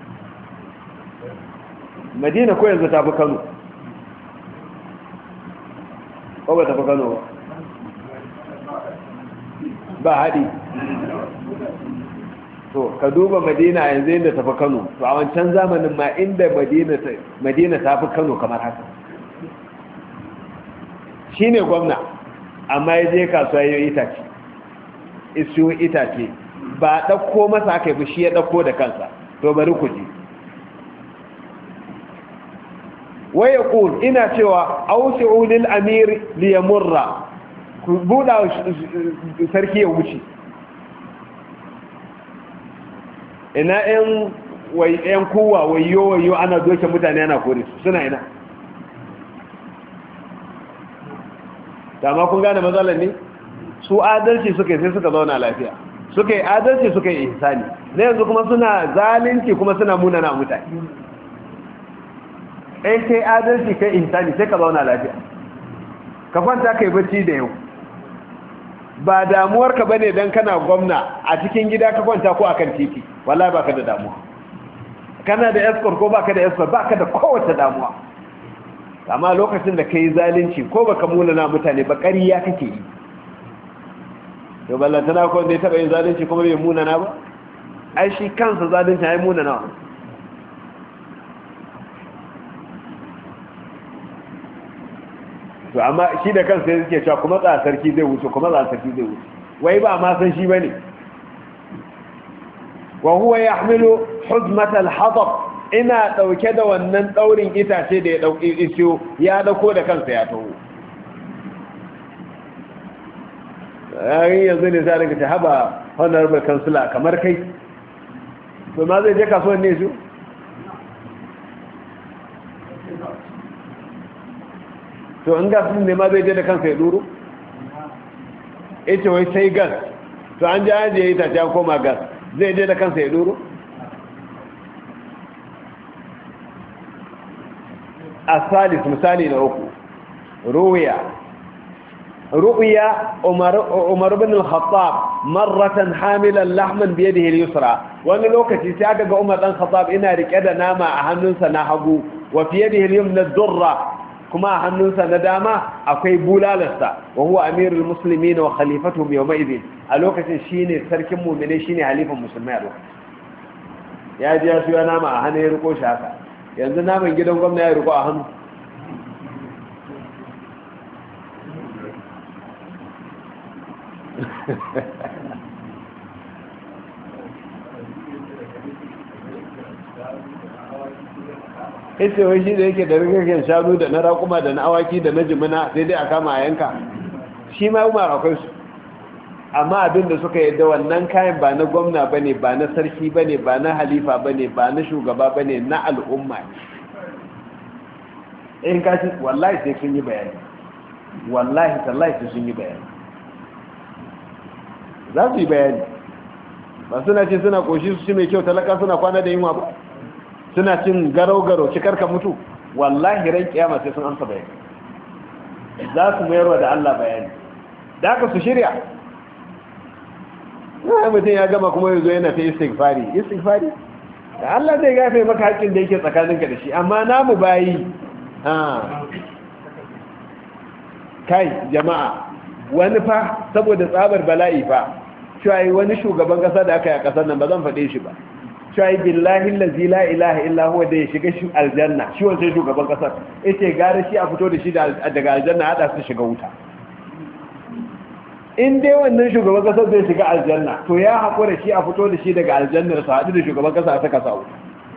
Madina ko yanzu ta fi Kano ko ba ta fi Kano ba haɗi. To ka duba Madina yanzu inda ta fi Kano, to a wancan zamanin ma inda Madina ta fi Kano kamar haka. Shi ne gwamna, amma ya je kasuwa ya yi itace, isiyo itace, ba ɗauko masa aka yi shi ya ɗauko da kansa. To bari ku ji. Waya ƙul ina cewa ausi'u lil amir liyamurra, ku buɗa sarki ya wuce. Ina ‘yan kowa wayo ana doke mutane ana kore su suna ina. Dama kun gane matsalar ne? Su adalci suka yi sai suka zauna lafiya, suka yi adalci suka yi ihsani, na yanzu kuma suna zalunci kuma suna munana mutane. Ɗai kai adalci kai ihsani sai ka zauna lafiya, ka kwanta kai bacci da yau. Ba damuwarka ba ne don kana gwamna a cikin gida ka kwanta ko akan titi, wallahi ba ka da damuwa. Kana da escort ko ba ka da escort, ba ka da kowace damuwa. Amma lokacin da ka yi zalunci ko ba ka munana mutane ba, ƙariya kake yi. Yau ballantana ko wanda ya taɓa yin zalunci kuma bai munana ba? Ai shi kansa zalunci ya yi munana. To amma shi da kansa ya suke cewa kuma tsara sarki zai wuce, kuma tsara sarki zai wuce, wai ba ma san shi ba ne. Wa huwa yahmilu huzmatal hatab, ina dauke da wannan daurin itace da ya dauki isiyo, ya dauko da kansa ya taho. Ai yanzu ne sai daga ta haba honorable councilor kamar kai, to ma zai je kasuwan ne su? To in gas ne ma zai je da kansa ya duro? Ita wai sai gas, to an ji an je yi tace an koma gas, zai je da kansa ya duro? الثالث مثالي نوكو رؤيا عمر بن الخطاب مرة حاملا لحما بيده اليسرى وأن لوكتي سيأكد عمر بن الخطاب إنا ركدا ناما أهننسا نحقو وفي يده اليمنى الدرة كما أهننسا نداما أكي بولالسا وهو أمير المسلمين وخليفتهم يومئذ الوكتي شيني سركمو من شيني حليف المسلمين يا جاسو يا ناما أهنن يرقو شاكا yanzu naman gidan gwamna ya riko a hannu ita wai shi da yake da rigagen shanu da na raƙuma da na awaki da na jimina sai dai a kama a yanka shi ma umar akwai su amma abinda suka yadda wannan kayan ba na gwamna ba ne ba na sarki ba ne ba na halifa ba ne ba na shugaba ba ne na al'umma in kashi wallahi sai sun yi bayani wallahi tallahi sai sun yi bayani za su yi bayani ba suna ce suna koshi su ci mai kyau talaka suna kwana da yunwa ba suna cin garau-garau cikar ka mutu wallahi ran kiyama sai sun amsa bayani za su mayarwa da Allah bayani da aka su shirya na mutum ya gama kuma yanzu yana ta istighfari da Allah zai gafe maka haƙƙin da yake tsakaninka da shi amma namu bayi kai jama'a wani fa saboda tsabar bala'i fa cewa wani shugaban kasa da aka yi a kasar nan ba zan faɗe shi ba cewa billahi allazi la ilaha illa huwa da ya shiga shi aljanna shi wancan shugaban kasar yace gara shi a fito da shi daga aljanna hada su shiga wuta in dai wannan shugaban kasar zai shiga aljanna to ya haƙura shi a fito da shi daga aljannar su haɗu da shugaban kasa a saka sa wuta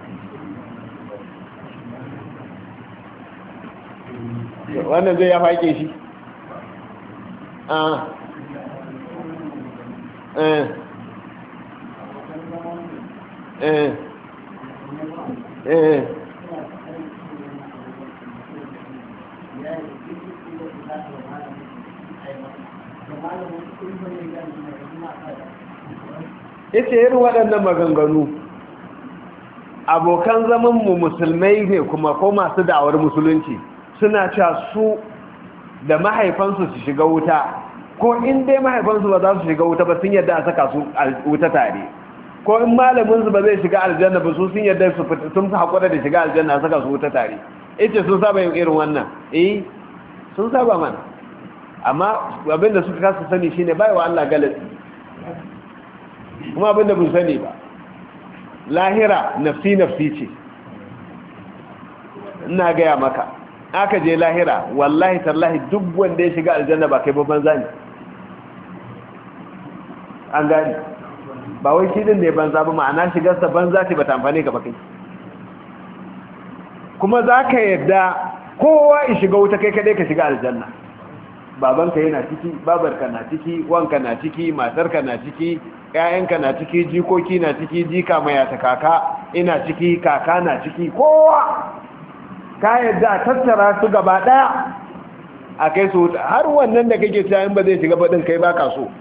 wannan zai ya faƙe shi ita yin waɗannan maganganu abokan zamanmu musulmai ne kuma ko masu da'awar musulunci suna cewa su da mahaifansu su shiga wuta ko in dai mahaifansu ba za su shiga wuta ba sun yadda a saka su wuta tare ko in malaminsu ba zai shiga aljanna ba su sun yadda su fita sun haƙura da shiga aljanna a saka su wuta tare ita sun saba yin irin wannan sun saba mana amma abinda suka kasa sani shine bai wa Allah galati kuma abinda mun sani ba lahira nafsi ce ina gaya maka aka je lahira wallahi tallahi duk wanda ya shiga aljanna ba kai babban zani an gani ba wai shi din ne banza ba ma'ana shigarsa banza ce ba ta amfane ka ba kai kuma za ka yadda kowa ya shiga wuta kai kadai ka shiga aljanna babanka yana ciki babarka na ciki wanka na ciki matarka na ciki ƴaƴanka na ciki jikoki na ciki jika mai ta kaka ina ciki kaka na ciki kowa ka yadda tattara su gaba daya a kai su har wannan da kake cewa in ba zai shiga badin kai baka so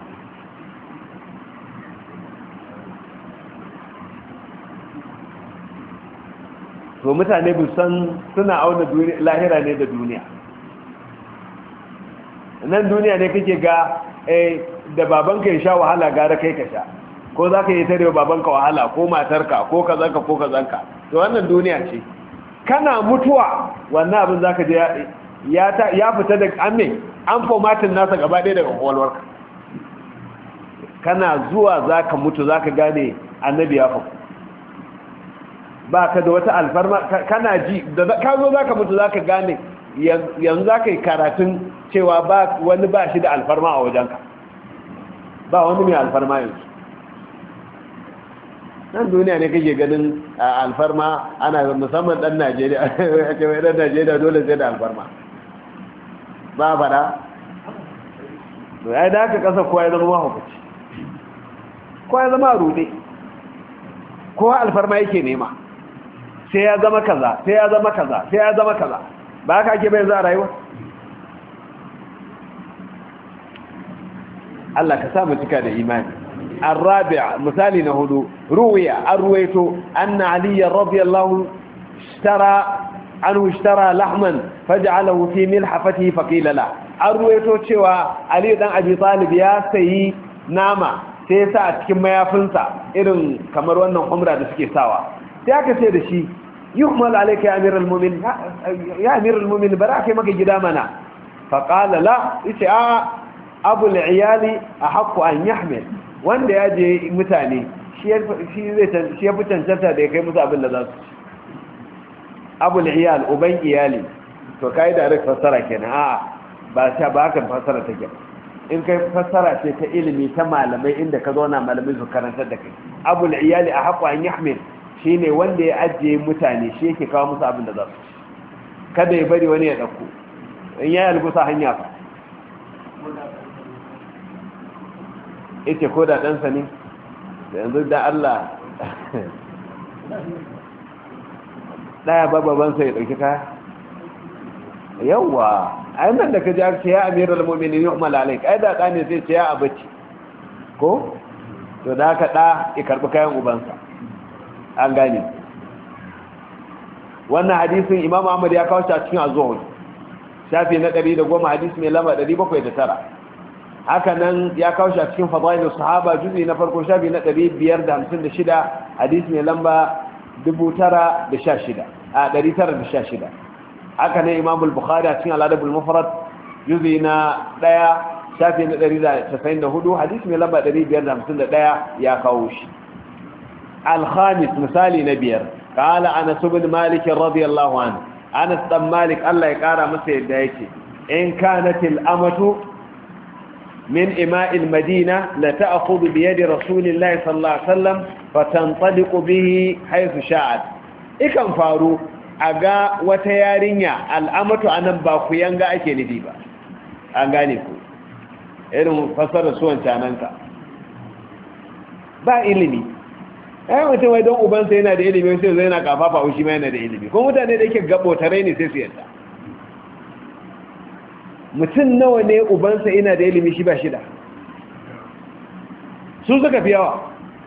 to mutane bu san suna auna lahira ne da duniya nan duniya ne kake ga da babanka ya sha wahala gara kai ka sha ko za ka yi tare babanka wahala ko matarka ko kazanka ko kazanka to wannan duniya ce kana mutuwa wannan abin za ka je ya fita da an formatin nasa gaba ɗaya daga kwakwalwarka kana zuwa za ka mutu za ka gane annabi ya faku ba ka da wata alfarma kana ji da ka zo za ka mutu za ka gane yanzu za ka yi karatun cewa ba wani ba shi da alfarma a wajenka ba wani mai alfarma yanzu nan duniya ne kake ganin alfarma ana musamman dan Najeriya a cewa dan Najeriya dole sai da alfarma ba fada to ai da aka kasa kowa ya zama mahaukaci kowa ya zama rude kowa alfarma yake nema sai ya zama kaza sai ya zama kaza sai ya zama kaza ba ka ake bai za a rayuwa Allah ka samu cika da imani الرابع مثال نهدو روي الرويت أن علي رضي الله اشترى an ishtara lahman faj'alahu fi milhafatihi faqila la an ruwaito cewa Ali dan Abi Talib ya sayi nama sai ya sa a cikin mayafinsa irin kamar wannan umra da suke sawa sai aka ce da shi yuhmal alayka ya amiral mu'minin ya amiral mu'minin baraka maka gida mana faqala la yace a abul iyali ahqqu an yahmil wanda ya je mutane shi ya fi cancanta da ya kai musu abin da za su ci abul iyal uban iyali to kai da rik fassara kenan a ba haka fassara take in kai fassara ce ta ilimi ta malamai inda ka zauna malamai su karantar da kai abul iyali ahqqu an yahmil shine wanda ya ajiye mutane shi yake kawo musu abin da za su ci kada ya bari wani ya dauko in ya algusa hanya fa ita ko da ɗansa ne yanzu da Allah ɗaya babansa ya ɗauki kaya yawwa a nan da ka ji ce ya amiral mu'minin yu'mal alaik ai da ɗa ne sai ce ya abaci ko to da haka ɗa ya karɓi kayan ubansa an gane wannan hadisin Imam Ahmad ya kawo shi a cikin az-Zuhd shafi na 110 hadisi mai lamba 709 haka nan ya kawo shi a cikin fadailus sahaba juzi na farko shafi na 556 hadisi mai lamba 916 haka nan Imam al-Bukhari a cikin al-Adab al-Mufrad juzi na 1 shafi na 194 hadisi mai lamba 551 ya kawo shi al-khamis misali na biyar قال أنس بن مالك رضي الله عنه أنس بن مالك الله يقارى مسير دايتي إن كانت الأمة من إماء المدينة لتأخذ بيد رسول الله صلى الله عليه وسلم فتنطلق به حيث شاءت إكم فارو أغا وتيارينيا الأمة أنا باقيانغا أكي نديبا أغانيكو إنه فسر سوان شانانكا با إلمي ai mutum wai don ubansa yana da ilimi sai zai yana kafafa shi ma yana da ilimi kuma mutane da yake gabotare ne sai su yadda mutum nawa ne ubansa yana da ilimi shi ba shida su suka fi yawa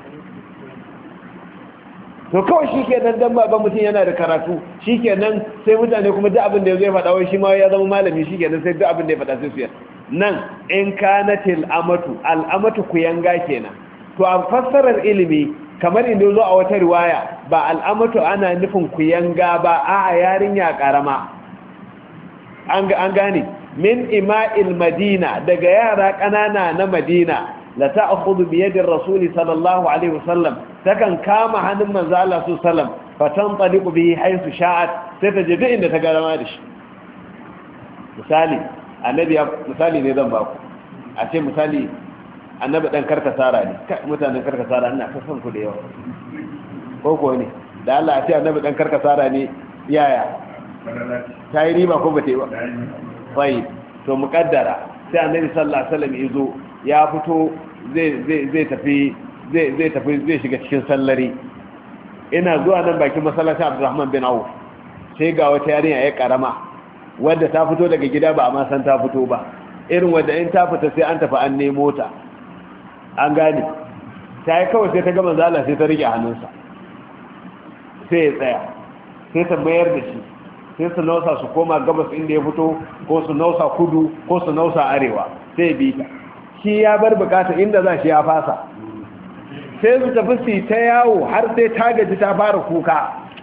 to kawai shi ke nan don baban mutum yana da karatu shi ke nan sai mutane kuma duk abin da ya zai faɗa wai shi ma ya zama malami shi ke nan sai duk abin da ya faɗa sai su yadda nan in kanatil amatu al'amatu ku yanga kenan to a fassarar ilimi kamar inda zo a wata riwaya ba al'amatu ana nufin kuyanga ba a yarinya karama an gane min ima'il madina daga yara kanana na madina la ta'khudhu bi yadi ar-rasul sallallahu alaihi wasallam takan kama hannun manzo Allah sallallahu alaihi wasallam fatantaliqu bihi haythu sha'at sai ta je inda ta ga dama da shi misali annabi misali ne zan baku a ce misali annabi dan karkasara ne mutanen karkasara ina ta son ku da yawa ko ne da Allah ya ce annabi dan karkasara ne yaya ta yi riba ko bata yi ba sai to muqaddara sai annabi sallallahu alaihi wasallam yazo ya fito zai tafi zai shiga cikin sallari ina zuwa nan bakin masallacin Abdurrahman bin Auf sai ga wata yarinya ya karama wanda ta fito daga gida ba amma san ta fito ba irin wanda in ta fita sai an tafi an nemo ta an gane ta yi kawai sai ta gama zala sai ta rike hannunsa sai ya tsaya sai ta mayar da shi sai su nausa su koma gabas inda ya fito ko su nausa kudu ko su nausa arewa sai ya bi ta shi ya bar bukata inda za shi ya fasa sai su tafi su ta yawo har sai ta gaji ta fara kuka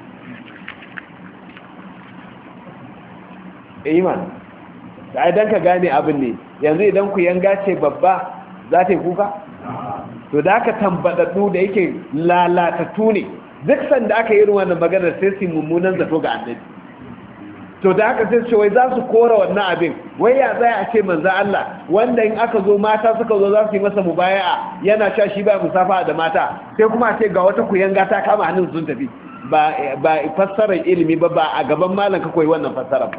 iman da idan ka gane abin ne yanzu idan ku yanga ce babba za ta yi kuka to da aka tambadaddu da yake lalatattu ne duk sanda aka yi irin wannan maganar sai su mummunan zato ga annabi to da aka sai ce wai za su kora wannan abin wai ya zai a ce manzo Allah wanda in aka zo mata suka zo za su yi masa mubaya'a yana sha shi ba musafa da mata sai kuma a ce ga wata kuyanga ta kama hannun sun tafi ba fassarar ilimi ba a gaban malam ka koyi wannan fassarar ba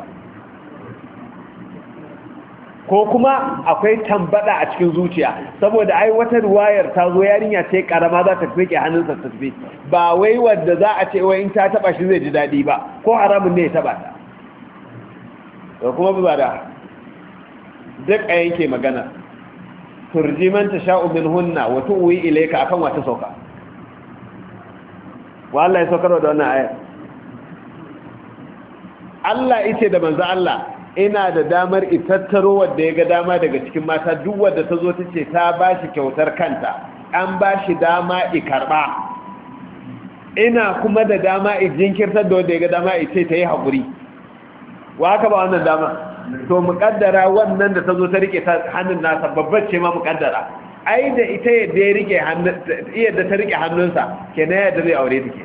ko kuma akwai tambada a cikin zuciya saboda ai wata riwayar ta zo yarinya ce karama za ta fike hannunsa ta tafi ba wai wanda za a ce wai in ta taba shi zai ji dadi ba ko haramun ne ya taba ta to kuma ba da duk a yanke magana turji man tasha'u minhunna wa tuwi ilayka akan wata sauka wallahi saukar da wannan ayat Allah yace da manzo Allah ina da damar itattaro wanda ya ga dama daga cikin mata duk wanda ta zo ta ce ta ba shi kyautar kanta an ba shi dama i karba ina kuma da dama i jinkirtar da wanda ya ga dama i ce ta yi haƙuri wa haka ba wannan dama to muƙaddara wannan da ta zo ta rike hannun nasa babbar ce ma muƙaddara ai da ita yadda ya rike hannun yadda ta rike hannunsa kenan yadda zai aure ta ke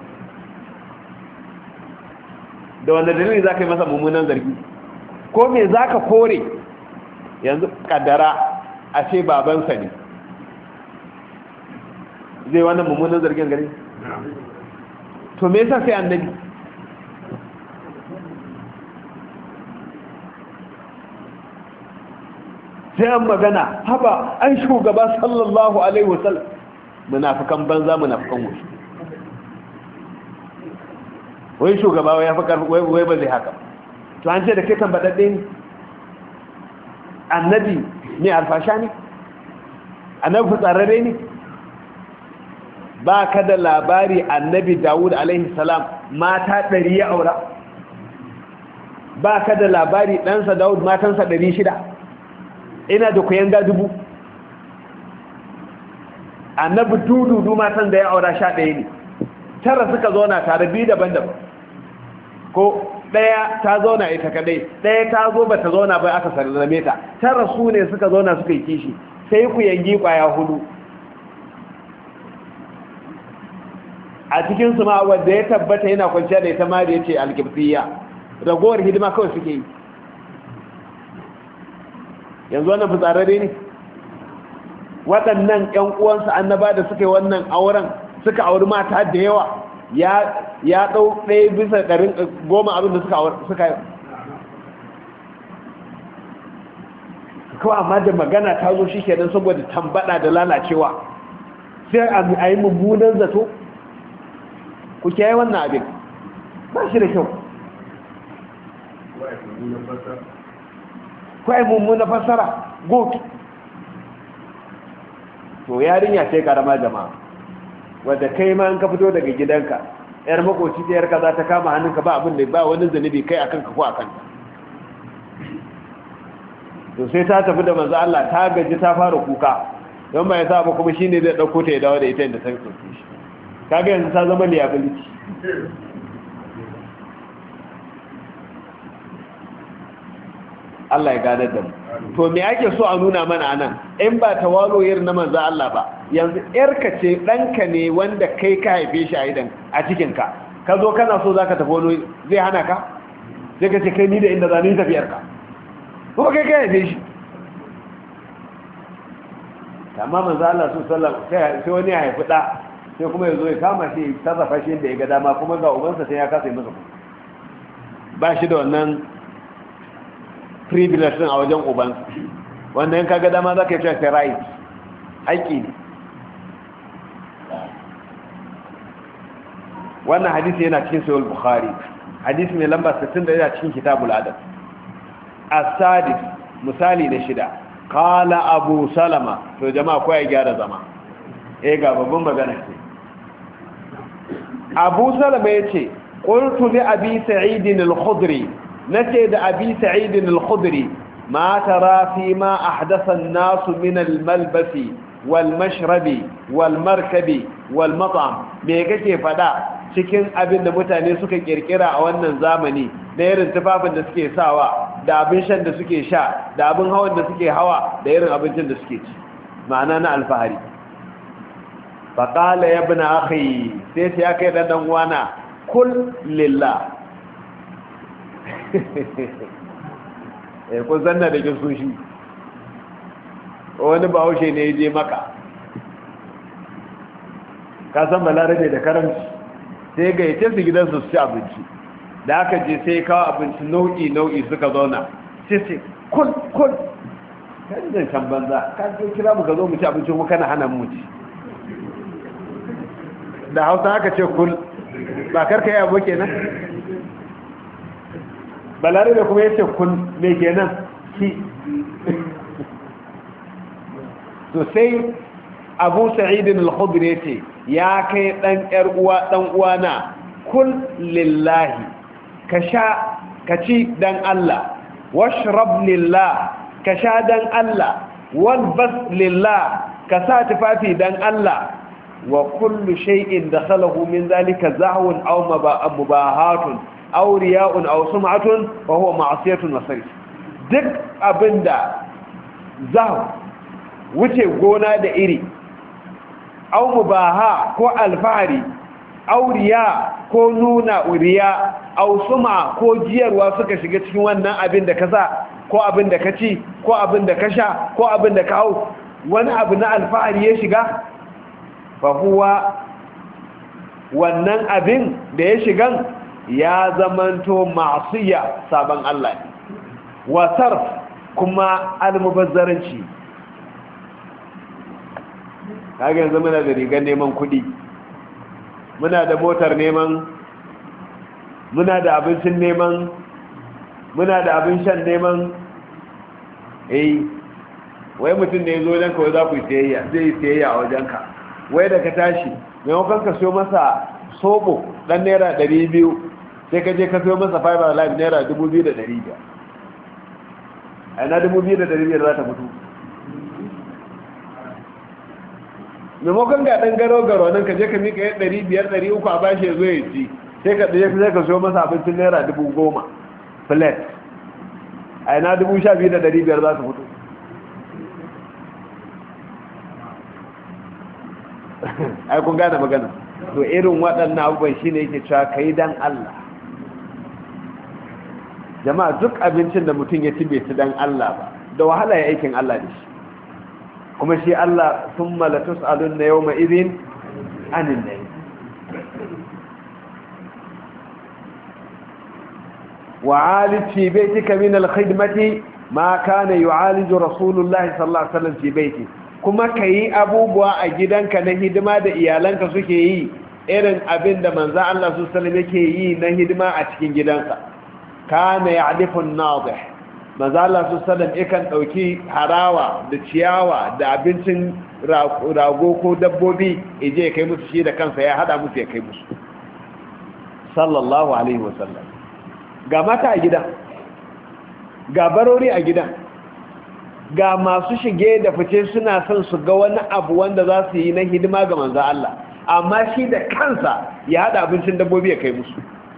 da wanda dalili za ka yi masa mummunan zargi ko me za ka kore yanzu kaddara a ce babansa ne zai wannan mummunan zargin gari to me yasa sai annabi sai an magana haba an shugaba sallallahu alaihi wasallam munafikan banza munafikan wasu wai shugaba ya fi karfi wai ba zai haka to an ce da kai tambadadde ne annabi ne alfasha ne annabi fitsararre ne ba ka da labari annabi dawud alaihi salam mata 100 ya aura ba ka da labari ɗansa dawud matansa 600 ina da kuyanga 1000 annabi dudu matan da ya aura 11 ne tara suka zauna tare biyu daban-daban ko daya ta zauna ita kadai daya ta zo ba ta zauna ba aka sallame ta tara su ne suka zauna suka yi kishi sai ku yangi kwaya 4 a cikin su ma wanda ya tabbata yana kwanciya da ita ma da yace alkibtiya ragowar hidima kawai suke yi yanzu wannan fitsararre ne waɗannan ƴan uwansa annaba da suka yi wannan auren suka auri mata da yawa ya ɗau ɗaya bisa 10 abin da suka yi kawai amma da magana ta zo shi kenan saboda tambada da lalacewa sai a yi mummunan zato ku kiyaye wannan abin ba shi da kyau kawai mummunan fassara goat to yarinya ce karama jama'a wadda kai ma an ka fito daga gidanka yar makoci ta yarka za ta kama hannunka ba abin da ba wani zunubi kai akan ka ko akan to sai ta tafi da manzo Allah ta gaji ta fara kuka don ba ya sa ba kuma shine zai dauko ta ya dawo da ita inda ta tsoke shi kaga yanzu ta zama liability Allah ya gane da mu to me ake so a nuna mana anan in ba tawaloyir na manzo Allah ba yanzu yarka ce danka ne wanda kai ka haife shi a idan a cikin ka ka zo kana so zaka tafi wani zai hana ka sai ka ce kai ni da inda za ni tafiyar ka kuma kai ka haife shi amma manzo Allah sallallahu alaihi sai wani ya haifi da sai kuma yazo ya kama shi sarrafa shi inda ya ga dama kuma ga ubansa sai ya kasa yi masa ba shi da wannan privilege din a wajen ubansa wannan kaga dama zaka yi cewa right haƙi ne wannan hadisi yana cikin sahih bukhari hadisi mai lamba 60 yana cikin kitabul adab as-sadis misali na 6 qala abu salama to jama'a ko ya gyara zama ga babban magana ce abu salama yace qultu li abi sa'id al-khudri nace da abi sa'id al-khudri ma tara fi ma ahdatha an-nas min al-malbasi wal mashrabi wal markabi wal mat'am me kake fada cikin abin da mutane suka kirkira a wannan zamani da irin tufafin da suke sawa da abin shan da suke sha da abin hawan da suke hawa da irin abincin da suke ci ma'ana na alfahari faqala ya ibn akhi sai ya kai dan uwana kul lillah kun zanna da kin shi wani bahaushe ne ya je maka ka san balarabe da karamci sai ga yace su gidansu su ci abinci da aka je sai kawo abinci nau'i suka zauna sai kul kan zan can banza ka zo kira mu ka zo mu ci abinci kuma kana hana mu ci da hausa aka ce kul ba karka yi abu kenan balarabe kuma yace kun me kenan ki to sai abu sa'id al-khudri yace ya kai dan uwana kul lillahi ka sha ka ci dan Allah washrab lillah ka sha dan Allah walbas lillah ka sa tufafi dan Allah wa kullu shay'in dakhalahu min zalika zahwun aw mubahatun aw riya'un aw sum'atun fa huwa ma'siyatun wa sarf duk abinda zahw wuce gona da iri aw mubaha ko alfahari aw riya ko nuna riya aw sum'a ko jiyarwa suka shiga cikin wannan abin da ka sa ko abin da ka ci ko abin da ka sha ko abin da ka hau wani abu na alfahari ya shiga fahuwa wannan abin da ya shigan ya zamanto ma'asiya sabon Allah ne wasar kuma almubazzaranci kaga yanzu muna da rigar neman kudi muna da motar neman muna da abincin neman muna da abin shan neman wai mutum ne ya zo wajenka wai za ku yi siyayya zai yi siyayya a wajenka wai da ka tashi maimakon ka siyo masa sobo dan naira 200 sai ka je ka siyo masa fiber live naira 2,500 a yana 2,500 za ta fito maimakon ga dan garo-garo nan ka je ka mika 500-300 a bashi ya zo ya ci sai ka siyo masa abincin naira 10,000 flat a yana 12,500 za ta fito ai kun gane magana to irin waɗannan abubuwan shine yake cewa kai dan Allah jama'a duk abincin da mutum ya ci bai ci dan Allah ba da wahala ya aikin Allah da shi kuma shi Allah thumma la tus'alunna yawma idhin anin nayi وعالج في بيتك من الخدمة ما كان يعالج رسول الله صلى الله عليه وسلم في بيته kuma ka yi abubuwa a gidanka na hidima da iyalanka suke yi irin abin da manzan Allah su salam yake yi na hidima a cikin gidansa ka na ya alifin nazih manzan Allah su salam ikan ɗauki harawa da ciyawa da abincin rago ko dabbobi ije ya kai musu shi da kansa ya hada musu ya kai musu sallallahu alaihi wasallam ga mata a gidan ga barori a gidan ga masu shige da fice suna son su ga wani abu wanda za su yi na hidima ga manzo Allah amma shi da kansa ya hada abincin dabbobi ya kai musu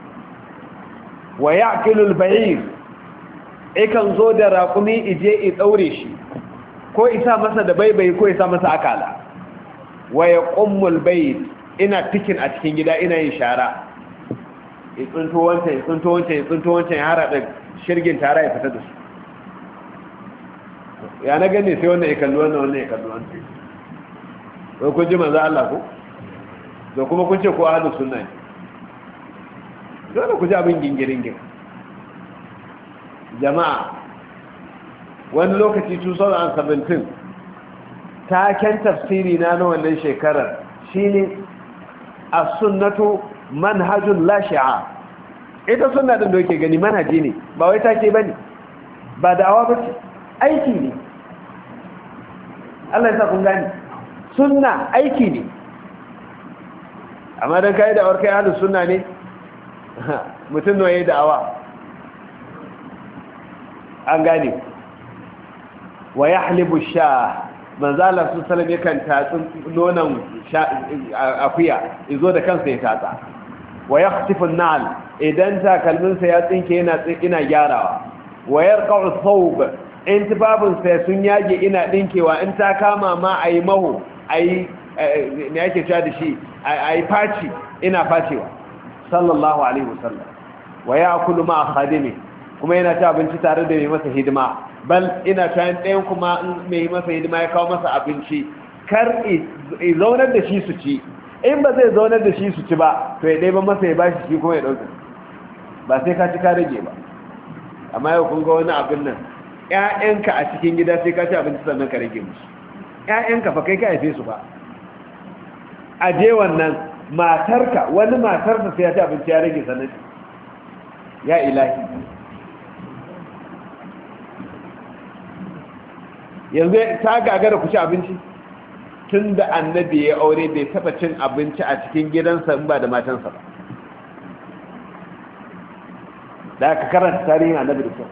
wa ya'kilul ba'ir ikan zo da raƙumi ije ya daure shi ko isa masa da baibai ko isa masa akala wa yaqummul bayt ina tikin a cikin gida ina yin shara ya tsunto wancan ya hara da shirgin tara ya fita da su ya na gani sai wannan ya kalli wannan ya kalli wannan wai kun ji manzo Allah ko da kuma kun ce ko ahlus sunna ne dole ku ji abin gingiringin jama'a wani lokaci 2017 taken tafsiri na wannan shekarar shine as-sunnatu manhajun la shi'a ita sunna din da yake gani manhaji ne ba wai take bane ba da'awa bace aiki ne Allah ya sa kun gani sunna aiki ne amma dan kai da'awar kai ahlus sunna ne mutum ne yayin da'awa an gane wa yahlibu sha manzo Allah sallallahu alaihi wasallam yakan tatsun nonon akuya izo da kansa ya tatsa wa yakhtifu an-nal idan takalminsa ya tsinke ina gyarawa wa yarqa'u thawb in tibabinsa sun yage ina dinkewa in ta kama ma ayi maho ayi me yake cewa da shi ayi faci ina facewa sallallahu alaihi wasallam wa ya'kulu ma khadimi kuma yana ta abinci tare da mai masa hidima bal ina ta ɗayan kuma mai masa hidima ya kawo masa abinci kar i zaunar da shi su ci in ba zai zaunar da shi su ci ba to ya ɗaya ba masa ya bashi shi kuma ya ɗauka ba sai ka ci ka rage ba amma yau kun ga wani abin nan ƴaƴanka a cikin gida sai ka ci abinci sannan ka rage musu ƴaƴanka fa kai ka haife su ba a je wannan matarka wani matarsa sai ya ci abinci ya rage sannan ya ilahi yanzu ta gagara ku ci abinci tun da annabi ya aure bai taba cin abinci a cikin gidansa in ba da matansa ba da aka karanta tarihin annabi da kyau.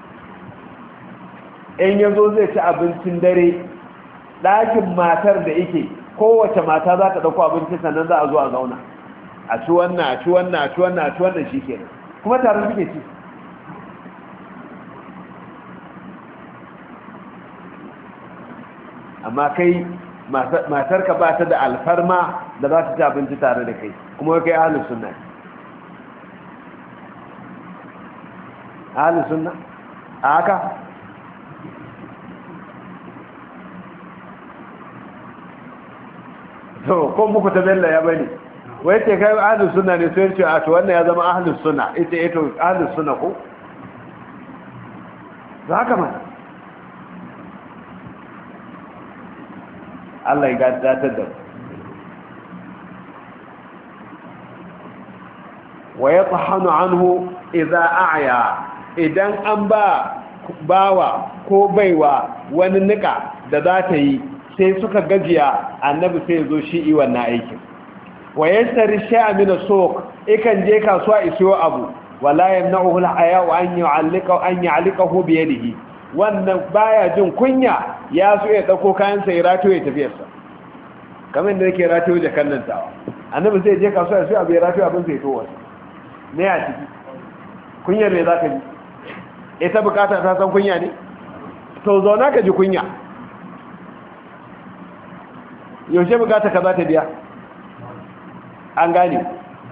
in ya zo zai ci abincin dare ɗakin matar da yake kowace mata za ta ɗauko abinci sannan za a zo a zauna a ci wannan a ci wannan a ci wannan a ci wannan shi ke kuma tare suke ci. amma kai matarka ba ta da alfarma da za ta ci abinci tare da kai kuma kai ahalin sunna ahalin sunna a haka to ko muku ta bella ya bane wai ce kai ahalin sunna ne sai ce a to wannan ya zama ahalin sunna ita ito ahalin sunna ko za haka ma Allah ya gadatar da wa yatahanu anhu idza a'ya idan an bawa ko baiwa wani nika da za ta yi sai suka gajiya annabi sai zo shi yi wannan aikin wa yastari shay'a min as-suq ikan je kasuwa isiyo abu wala yamna'uhu al-haya wa an ya'liqahu bi yadihi wannan baya jin kunya ya so ya dauko kayan sai rato ya tafiyarsa kamar da yake rato da kannan tawa annabi sai je kasuwa sai abu ya rato abin sai to wasa ne a ciki kunyar me zaka ji ita bukata ta san kunya ne to zauna ka ji kunya yaushe bukata ka za ta biya an gane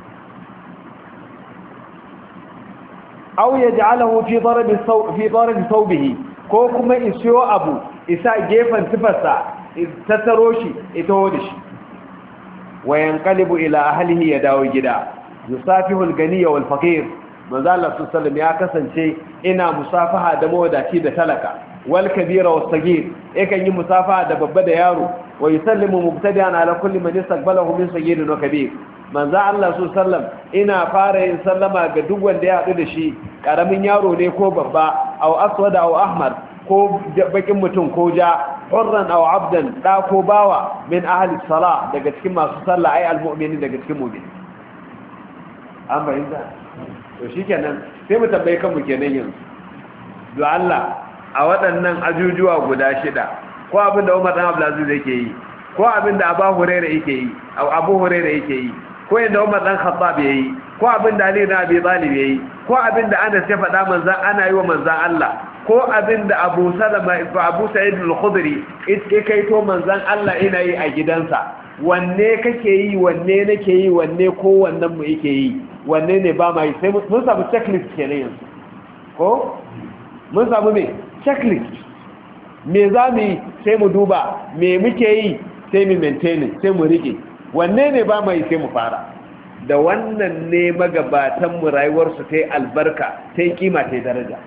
aw yaj'alahu fi darbi thawbihi ko kuma isiyo abu isa gefen tufarsa tattaro shi ita wodi shi wayan qalibu ila ahlihi ya dawo gida yusafihu al-ghani wal faqir manzo Allah sallallahu ya kasance ina musafaha da mawadaci da talaka wal kabira was sagir yakan yi musafaha da babba da yaro wa yusallimu mubtadi'an ala kulli man yastaqbalahu min sagirin wa kabir manzo Allah sallallahu ina fara yin sallama ga duk wanda ya hadu da shi karamin yaro ne ko babba aw aswad aw ahmar ko bakin mutum ko ja hurran aw abdan da ko bawa min ahli salah daga cikin masu sallah ay almu'minin daga cikin mu'mini amma inda to shikenan sai mu tambaye kanmu kenan yanzu do Allah a waɗannan ajujuwa guda shida ko abinda Umar dan Abdulaziz yake yi ko abinda Abu Hurairah yake yi Abu Hurairah yake yi ko yanda Umar dan Khattab yayi ko abinda Ali ibn Abi Talib yayi ko abinda Anas ya faɗa manzan ana yi wa manzan Allah ko abinda Abu Salama ibn Abu Sa'id al-Khudri yake kai to manzan Allah ina yi a gidansa wanne kake yi wanne nake yi wanne ko wannan mu yake yi wanne ne ba mai sai mun samu checklist kenan yanzu ko mun samu me checklist me za mu yi sai mu duba me muke yi sai mu maintain sai mu rike wanne ne ba mai sai mu fara da wannan ne magabatan mu rayuwarsu ta yi albarka ta yi kima ta yi daraja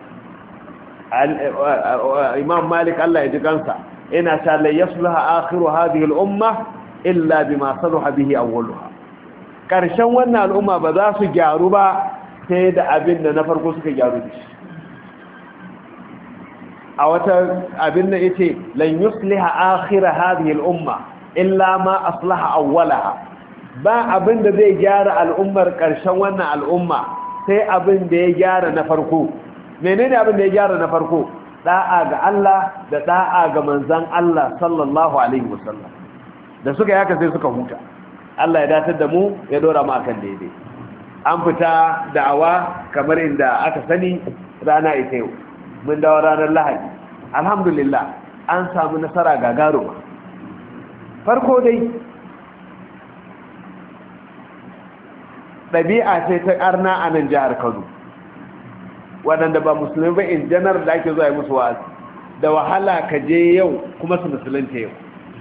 imam malik Allah ya ji kansa ina sha la yaslaha akhiru hadhihi al-umma illa bima salaha bihi awwaluha karshen wannan al'umma ba za su gyaru ba sai da abin da na farko suka gyaru da shi a wata abin da yace lan yusliha akhir hadhihi al-umma illa ma aslaha awwalaha ba abin da zai gyara al'ummar karshen wannan al'umma sai abin da ya gyara na farko menene abin da ya gyara na farko da'a ga Allah da da'a ga manzon Allah sallallahu alaihi wasallam da suka yaka sai suka huta Allah ya datar da mu ya dora mu akan daidai an fita da'awa kamar inda aka sani rana ita yau mun dawo ranar Lahadi alhamdulillah an samu nasara gagaruma farko dai ɗabi'a ce ta ƙarna a nan jihar Kano waɗanda ba musulmi ba in janar da ake zuwa yi musu wa'azi da wahala ka je yau kuma su musulunta yau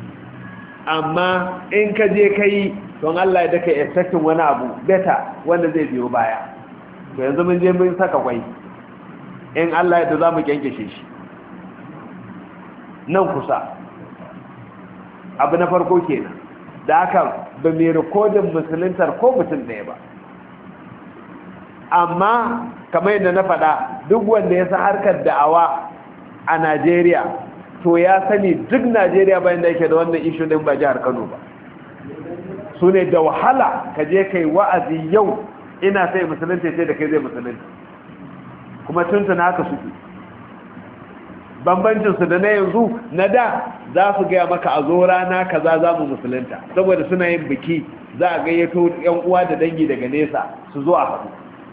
amma in ka je ka yi don Allah ya daka expecting wani abu beta wanda zai biyo baya to yanzu mun je mun saka kwai in Allah ya da za mu kyankyashe shi nan kusa abu na farko kenan da aka ba mai rikodin musuluntar ko mutum ɗaya ba amma kamar yadda na faɗa duk wanda ya san harkar da'awa a Najeriya to ya sani duk Najeriya bayan da yake da wannan ishu din ba jihar Kano ba su ne da wahala ka je kai wa'azi yau ina sai musulunci sai da kai zai musulunci kuma tuntuna haka suke. Bambancinsu da na yanzu na da za su gaya maka a zo rana kaza za mu musulunta, saboda suna yin biki za a gayyato yan uwa da dangi daga nesa su zo a haɗu.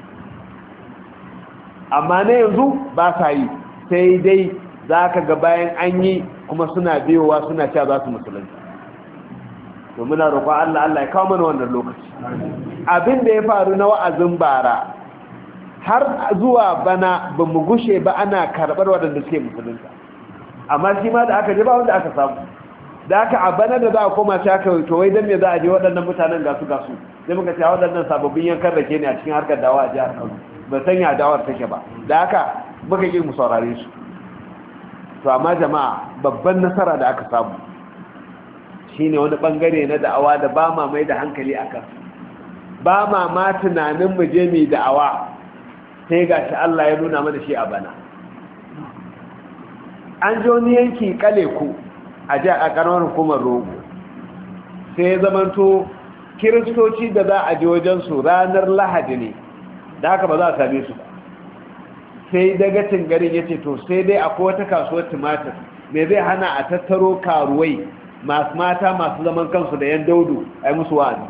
Amma na yanzu ba sa yi, sai dai za ka ga bayan an yi kuma suna biyowa suna cewa za su musulunta. to muna roƙon Allah ya kawo mana wannan lokaci. Abin da ya faru na wa'azin bara har zuwa bana ba mu gushe ba ana karɓar waɗanda suke musulunta, amma shi ma da aka je ba wanda aka samu. Da aka a bana da za a koma shi aka to wai don me za a je waɗannan mutanen gasu sai muka ce waɗannan sababbin yankan rake ne a cikin harkar dawa a jihar Kano, ba sanya dawar take ba, da haka muka ƙi mu saurare su. To amma jama'a babban nasara da aka samu shine wani bangare na da'awa da ba ma mai da hankali akan, ba ma tunanin mu je mu da'awa, sai gashi Allah ya nuna mana shi a bana. An ji wani yanki kale ku a karamar hukumar Rogo, sai ya zamanto kiristoci da za a je wajen su ranar Lahadi ne, da haka ba za a same su ba. Sai dagacin garin ya ce to sai dai akwai wata kasuwar tumatir, me zai hana a tattaro karuwai masu mata masu zaman kansu da yan daudu a yi musu wa'azi,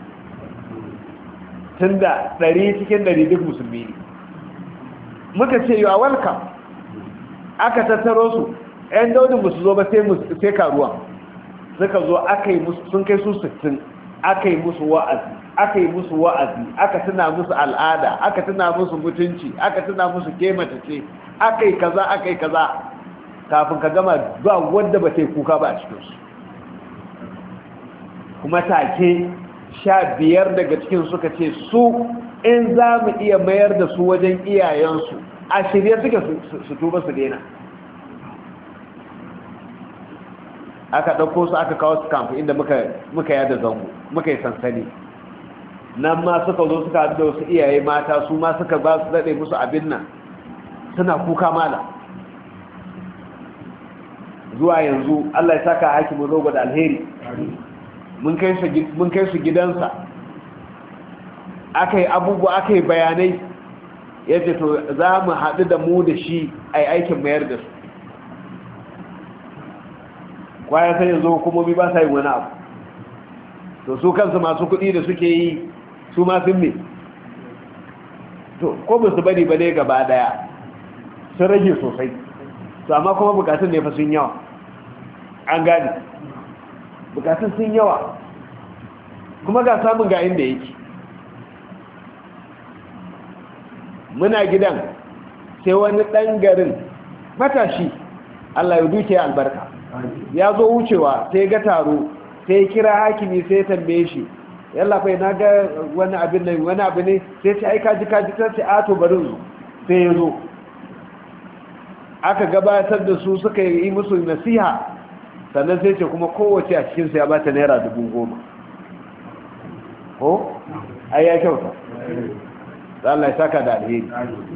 tun da 100 cikin 100 duk musulmi ne. Muka ce yi a welcome, aka tattaro su yan daudin ba su zo ba sai karuwa suka zo, sun kai su 60, aka yi musu wa'azi, aka tuna musu al'ada, aka tuna musu mutunci, aka tuna musu kemata ce, aka yi kaza, kafin ka gama ba wadda ba ta yi kuka ba a cikinsu. Kuma take 15 daga cikin suka ce su in za mu iya mayar da su wajen iyayensu a shirye suke su tuba su daina. Aka ɗauko su aka kawo su kamfi inda muka yada zango, muka yi sansani. Nan ma suka zo suka haɗu da wasu iyaye mata, su ma suka ba su daɗe musu abin nan, suna kuka mala. Zuwa yanzu Allah ya saka hakimin Rogo da alheri, mun kai su gidansa, aka yi abubuwa, aka yi bayanai, ya ce to za mu haɗu da mu da shi a yi aikin mayar da su. Kwaya sai yanzu hukumomi ba sa yi wani abu, to su kansu masu kuɗi da suke yi su ma sun ne, to ko ba su bari ba ne gaba daya, sun rage sosai, to amma kuma bukatun ne fa sun yawa, an gani bukatun sun yawa, kuma ga samun ga inda yake. Muna gidan sai wani ɗan garin matashi, Allah ya duke albarka, ya zo wucewa sai ga taro, sai kira hakimi sai tambaye shi, yalla fai na ga wani abu ne, sai ce ai kaji ta ce a to bari zo. Sai ya zo aka gabatar da su, suka yi musu nasiha, sannan sai ce kuma kowace a cikinsu ya bata naira 10,000. ko ai ya kyauta, Allah ya saka da alheri.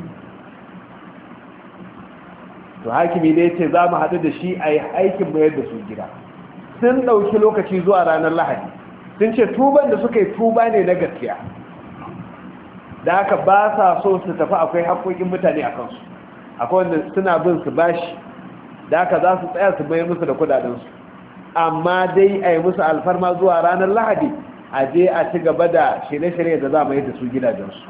To hakimi ne ce za mu haɗu da shi a yi aikin mayar da su gida. Sun ɗauki lokaci zuwa ranar Lahadi, sun ce tuban da suka yi tuba ne na gaskiya, da haka ba sa so su tafi, akwai haƙoƙin mutane a kansu, akwai wanda suna bin su bashi, da haka za su tsaya su mayar musu da kudadensu, amma dai a yi musu alfarma zuwa ranar Lahadi a je a ci gaba da shirye-shirye da za mu yi da su gidajensu.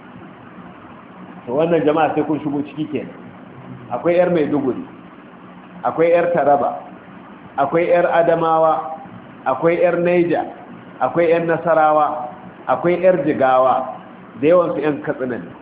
To wannan jama'a sai kun shigo ciki kenan. Akwai 'yar Maiduguri, akwai 'yar Taraba, akwai 'yar Adamawa, akwai 'yar Naija, akwai 'yar Nasarawa, akwai 'yar Jigawa, da yawansu 'yan Katsina ne.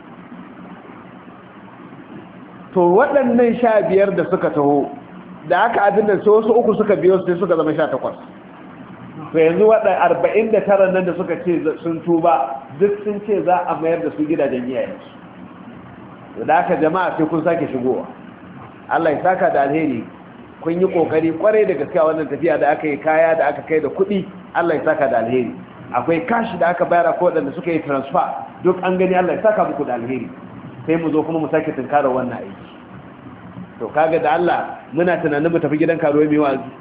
To waɗannan 15 da suka taho, da aka abin da sai wasu 3 suka biyo sai suka zama 18. To yanzu waɗanda 49 nan da suka ce sun tuba, duk sun ce za a mayar da su gidajen iyayensu. Da aka jama'a sai kun sake shigowa. Allah ya saka da alheri, kun yi kokari kwarai da gaskiya wannan tafiya da aka yi, kaya da aka kai da kuɗi, Allah ya saka da alheri. Akwai kashi da aka bayar ko waɗanda suka yi transfer, duk an gani, Allah ya saka muku da alheri. Sai mu zo kuma mu sake tunkara wannan aiki. To kaga da Allah muna tunanin mu tafi gidan karuwa mai wa'azi,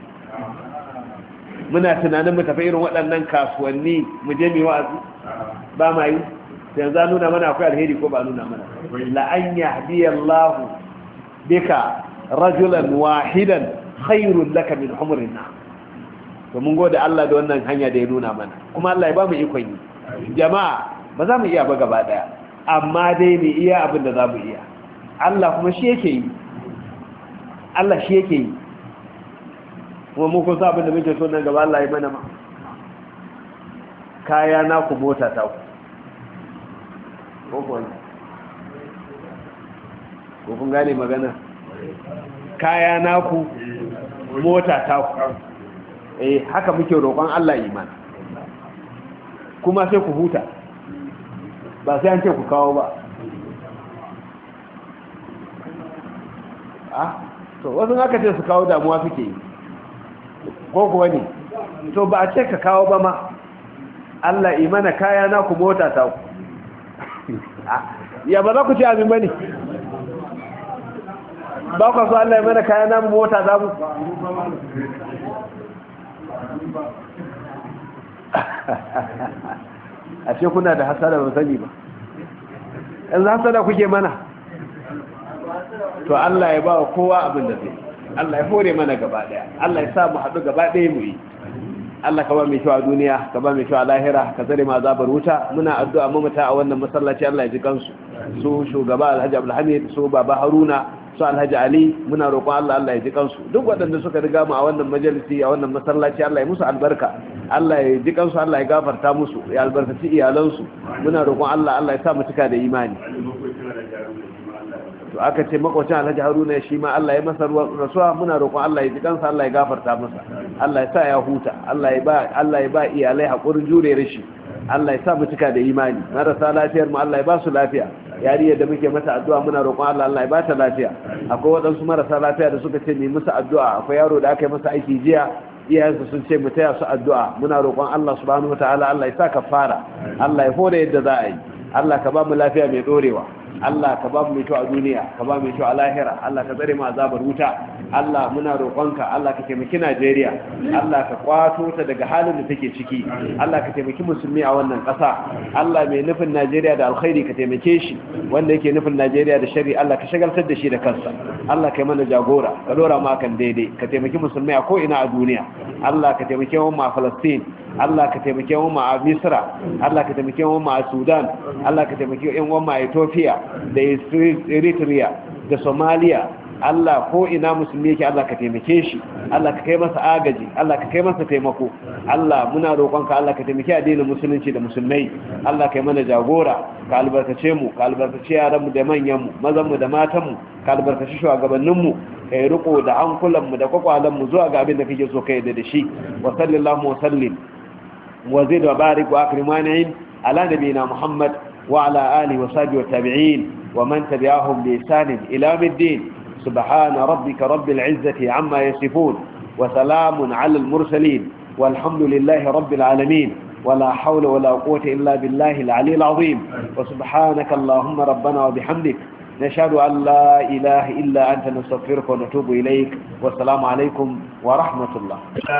muna tunanin mu tafi irin waɗannan kasuwanni mu je mai wa'azi, ba ma yi. sai za nuna mana akwai alheri ko ba nuna mana la an yahdiyallahu bika rajulan wahidan khairul laka min humrin na'am. to mun gode Allah da wannan hanya da ya nuna mana kuma Allah ya ba mu ikon yi jama'a ba za mu iya ba gaba daya amma dai mu iya abin da za mu iya Allah kuma shi yake yi Allah shi yake yi kuma mu kun sa abin da muke so nan gaba Allah ya mana ma kaya na ku mota ta ku ko kun gane magana kaya na ku mota ta ku haka muke roƙon Allah imani kuma sai ku huta ba sai an ce ku kawo ba to wasu aka ce su kawo damuwa suke yi ko kuwa ne to ba a ce ka kawo ba ma Allah imana kaya na ku mota ta ku ya ba za ku ce amin ba ne ba ku so Allah imana kaya na mota za mu ashe kuna da hasada ba sani ba yanzu hasada kuke mana to Allah ya ba kowa abin da zai Allah ya hore mana gaba daya Allah ya sa mu haɗu gaba daya mu yi Allah ka ba mai kyau a duniya ka ba mai kyau a lahira ka zare ma zabar wuta muna addu'a mamata a wannan masallaci Allah ya ji kansu su shugaba Alhaji Abdulhamid su baba Haruna su Alhaji Ali muna roƙon Allah ya ji kansu duk waɗanda suka riga mu a wannan majalisi a wannan masallaci Allah ya musu albarka Allah ya ji kansu Allah ya gafarta musu ya albarkaci iyalansu muna roƙon Allah ya sa mu cika da imani to aka ce makwacin Alhaji Haruna shi ma Allah ya masa rasuwa muna roƙon Allah ya ji kansa Allah ya gafarta masa Allah ya sa ya huta Allah ya ba iyalai haƙurin jure rashi Allah ya sa mu cika da imani marasa lafiyar mu Allah ya ba su lafiya yariyar da muke mata addu'a muna roƙon Allah ya ba ta lafiya akwai waɗansu marasa lafiya da suka ce ne musu addu'a akwai yaro da aka yi masa aiki jiya iyayensu sun ce mu taya su addu'a muna roƙon Allah subhanahu wataala Allah ya sa kafara Allah ya hore yadda za a yi Allah ka ba mu lafiya mai dorewa Allah ka ba mu mai kyau a duniya ka ba mu mai kyau a lahira Allah ka tsare mu azabar wuta Allah muna roƙonka Allah ka taimaki Najeriya Allah ka kwato ta daga halin da take ciki Allah ka taimaki musulmi a wannan ƙasa Allah mai nufin Najeriya da alkhairi ka taimake shi wanda yake nufin Najeriya da shari Allah ka shagaltar da shi da kansa Allah ka yi mana jagora ka dora mu kan daidai ka taimaki musulmi a ko ina a duniya Allah ka taimake mu a Palestine Allah ka taimake mu a Misra Allah ka taimake mu a Sudan Allah ka taimake mu a Ethiopia da Eritrea da Somalia Allah ko ina musulmi yake Allah ka taimake shi Allah ka kai masa agaji Allah ka kai masa taimako Allah muna roƙonka Allah ka taimake addinin musulunci da musulmai Allah ka yi mana jagora ka albarkace mu ka albarkace yaran mu da manyan mu mazan mu da matan mu ka albarkace shugabannin mu kai riko da ankulan mu da kwakwalan mu zuwa ga abin da kake so kai da shi wa sallallahu wa sallim wa zid wa barik wa akrimani ala nabiyina Muhammad wa ala alihi wa sahbihi wa tabi'in wa man tabi'ahum bi ihsan ila yawmiddin سبحان ربك رب العزة عما يصفون وسلام على المرسلين والحمد لله رب العالمين ولا حول ولا قوة إلا بالله العلي العظيم وسبحانك اللهم ربنا وبحمدك نشهد أن لا إله إلا أنت نستغفرك ونتوب إليك والسلام عليكم ورحمة الله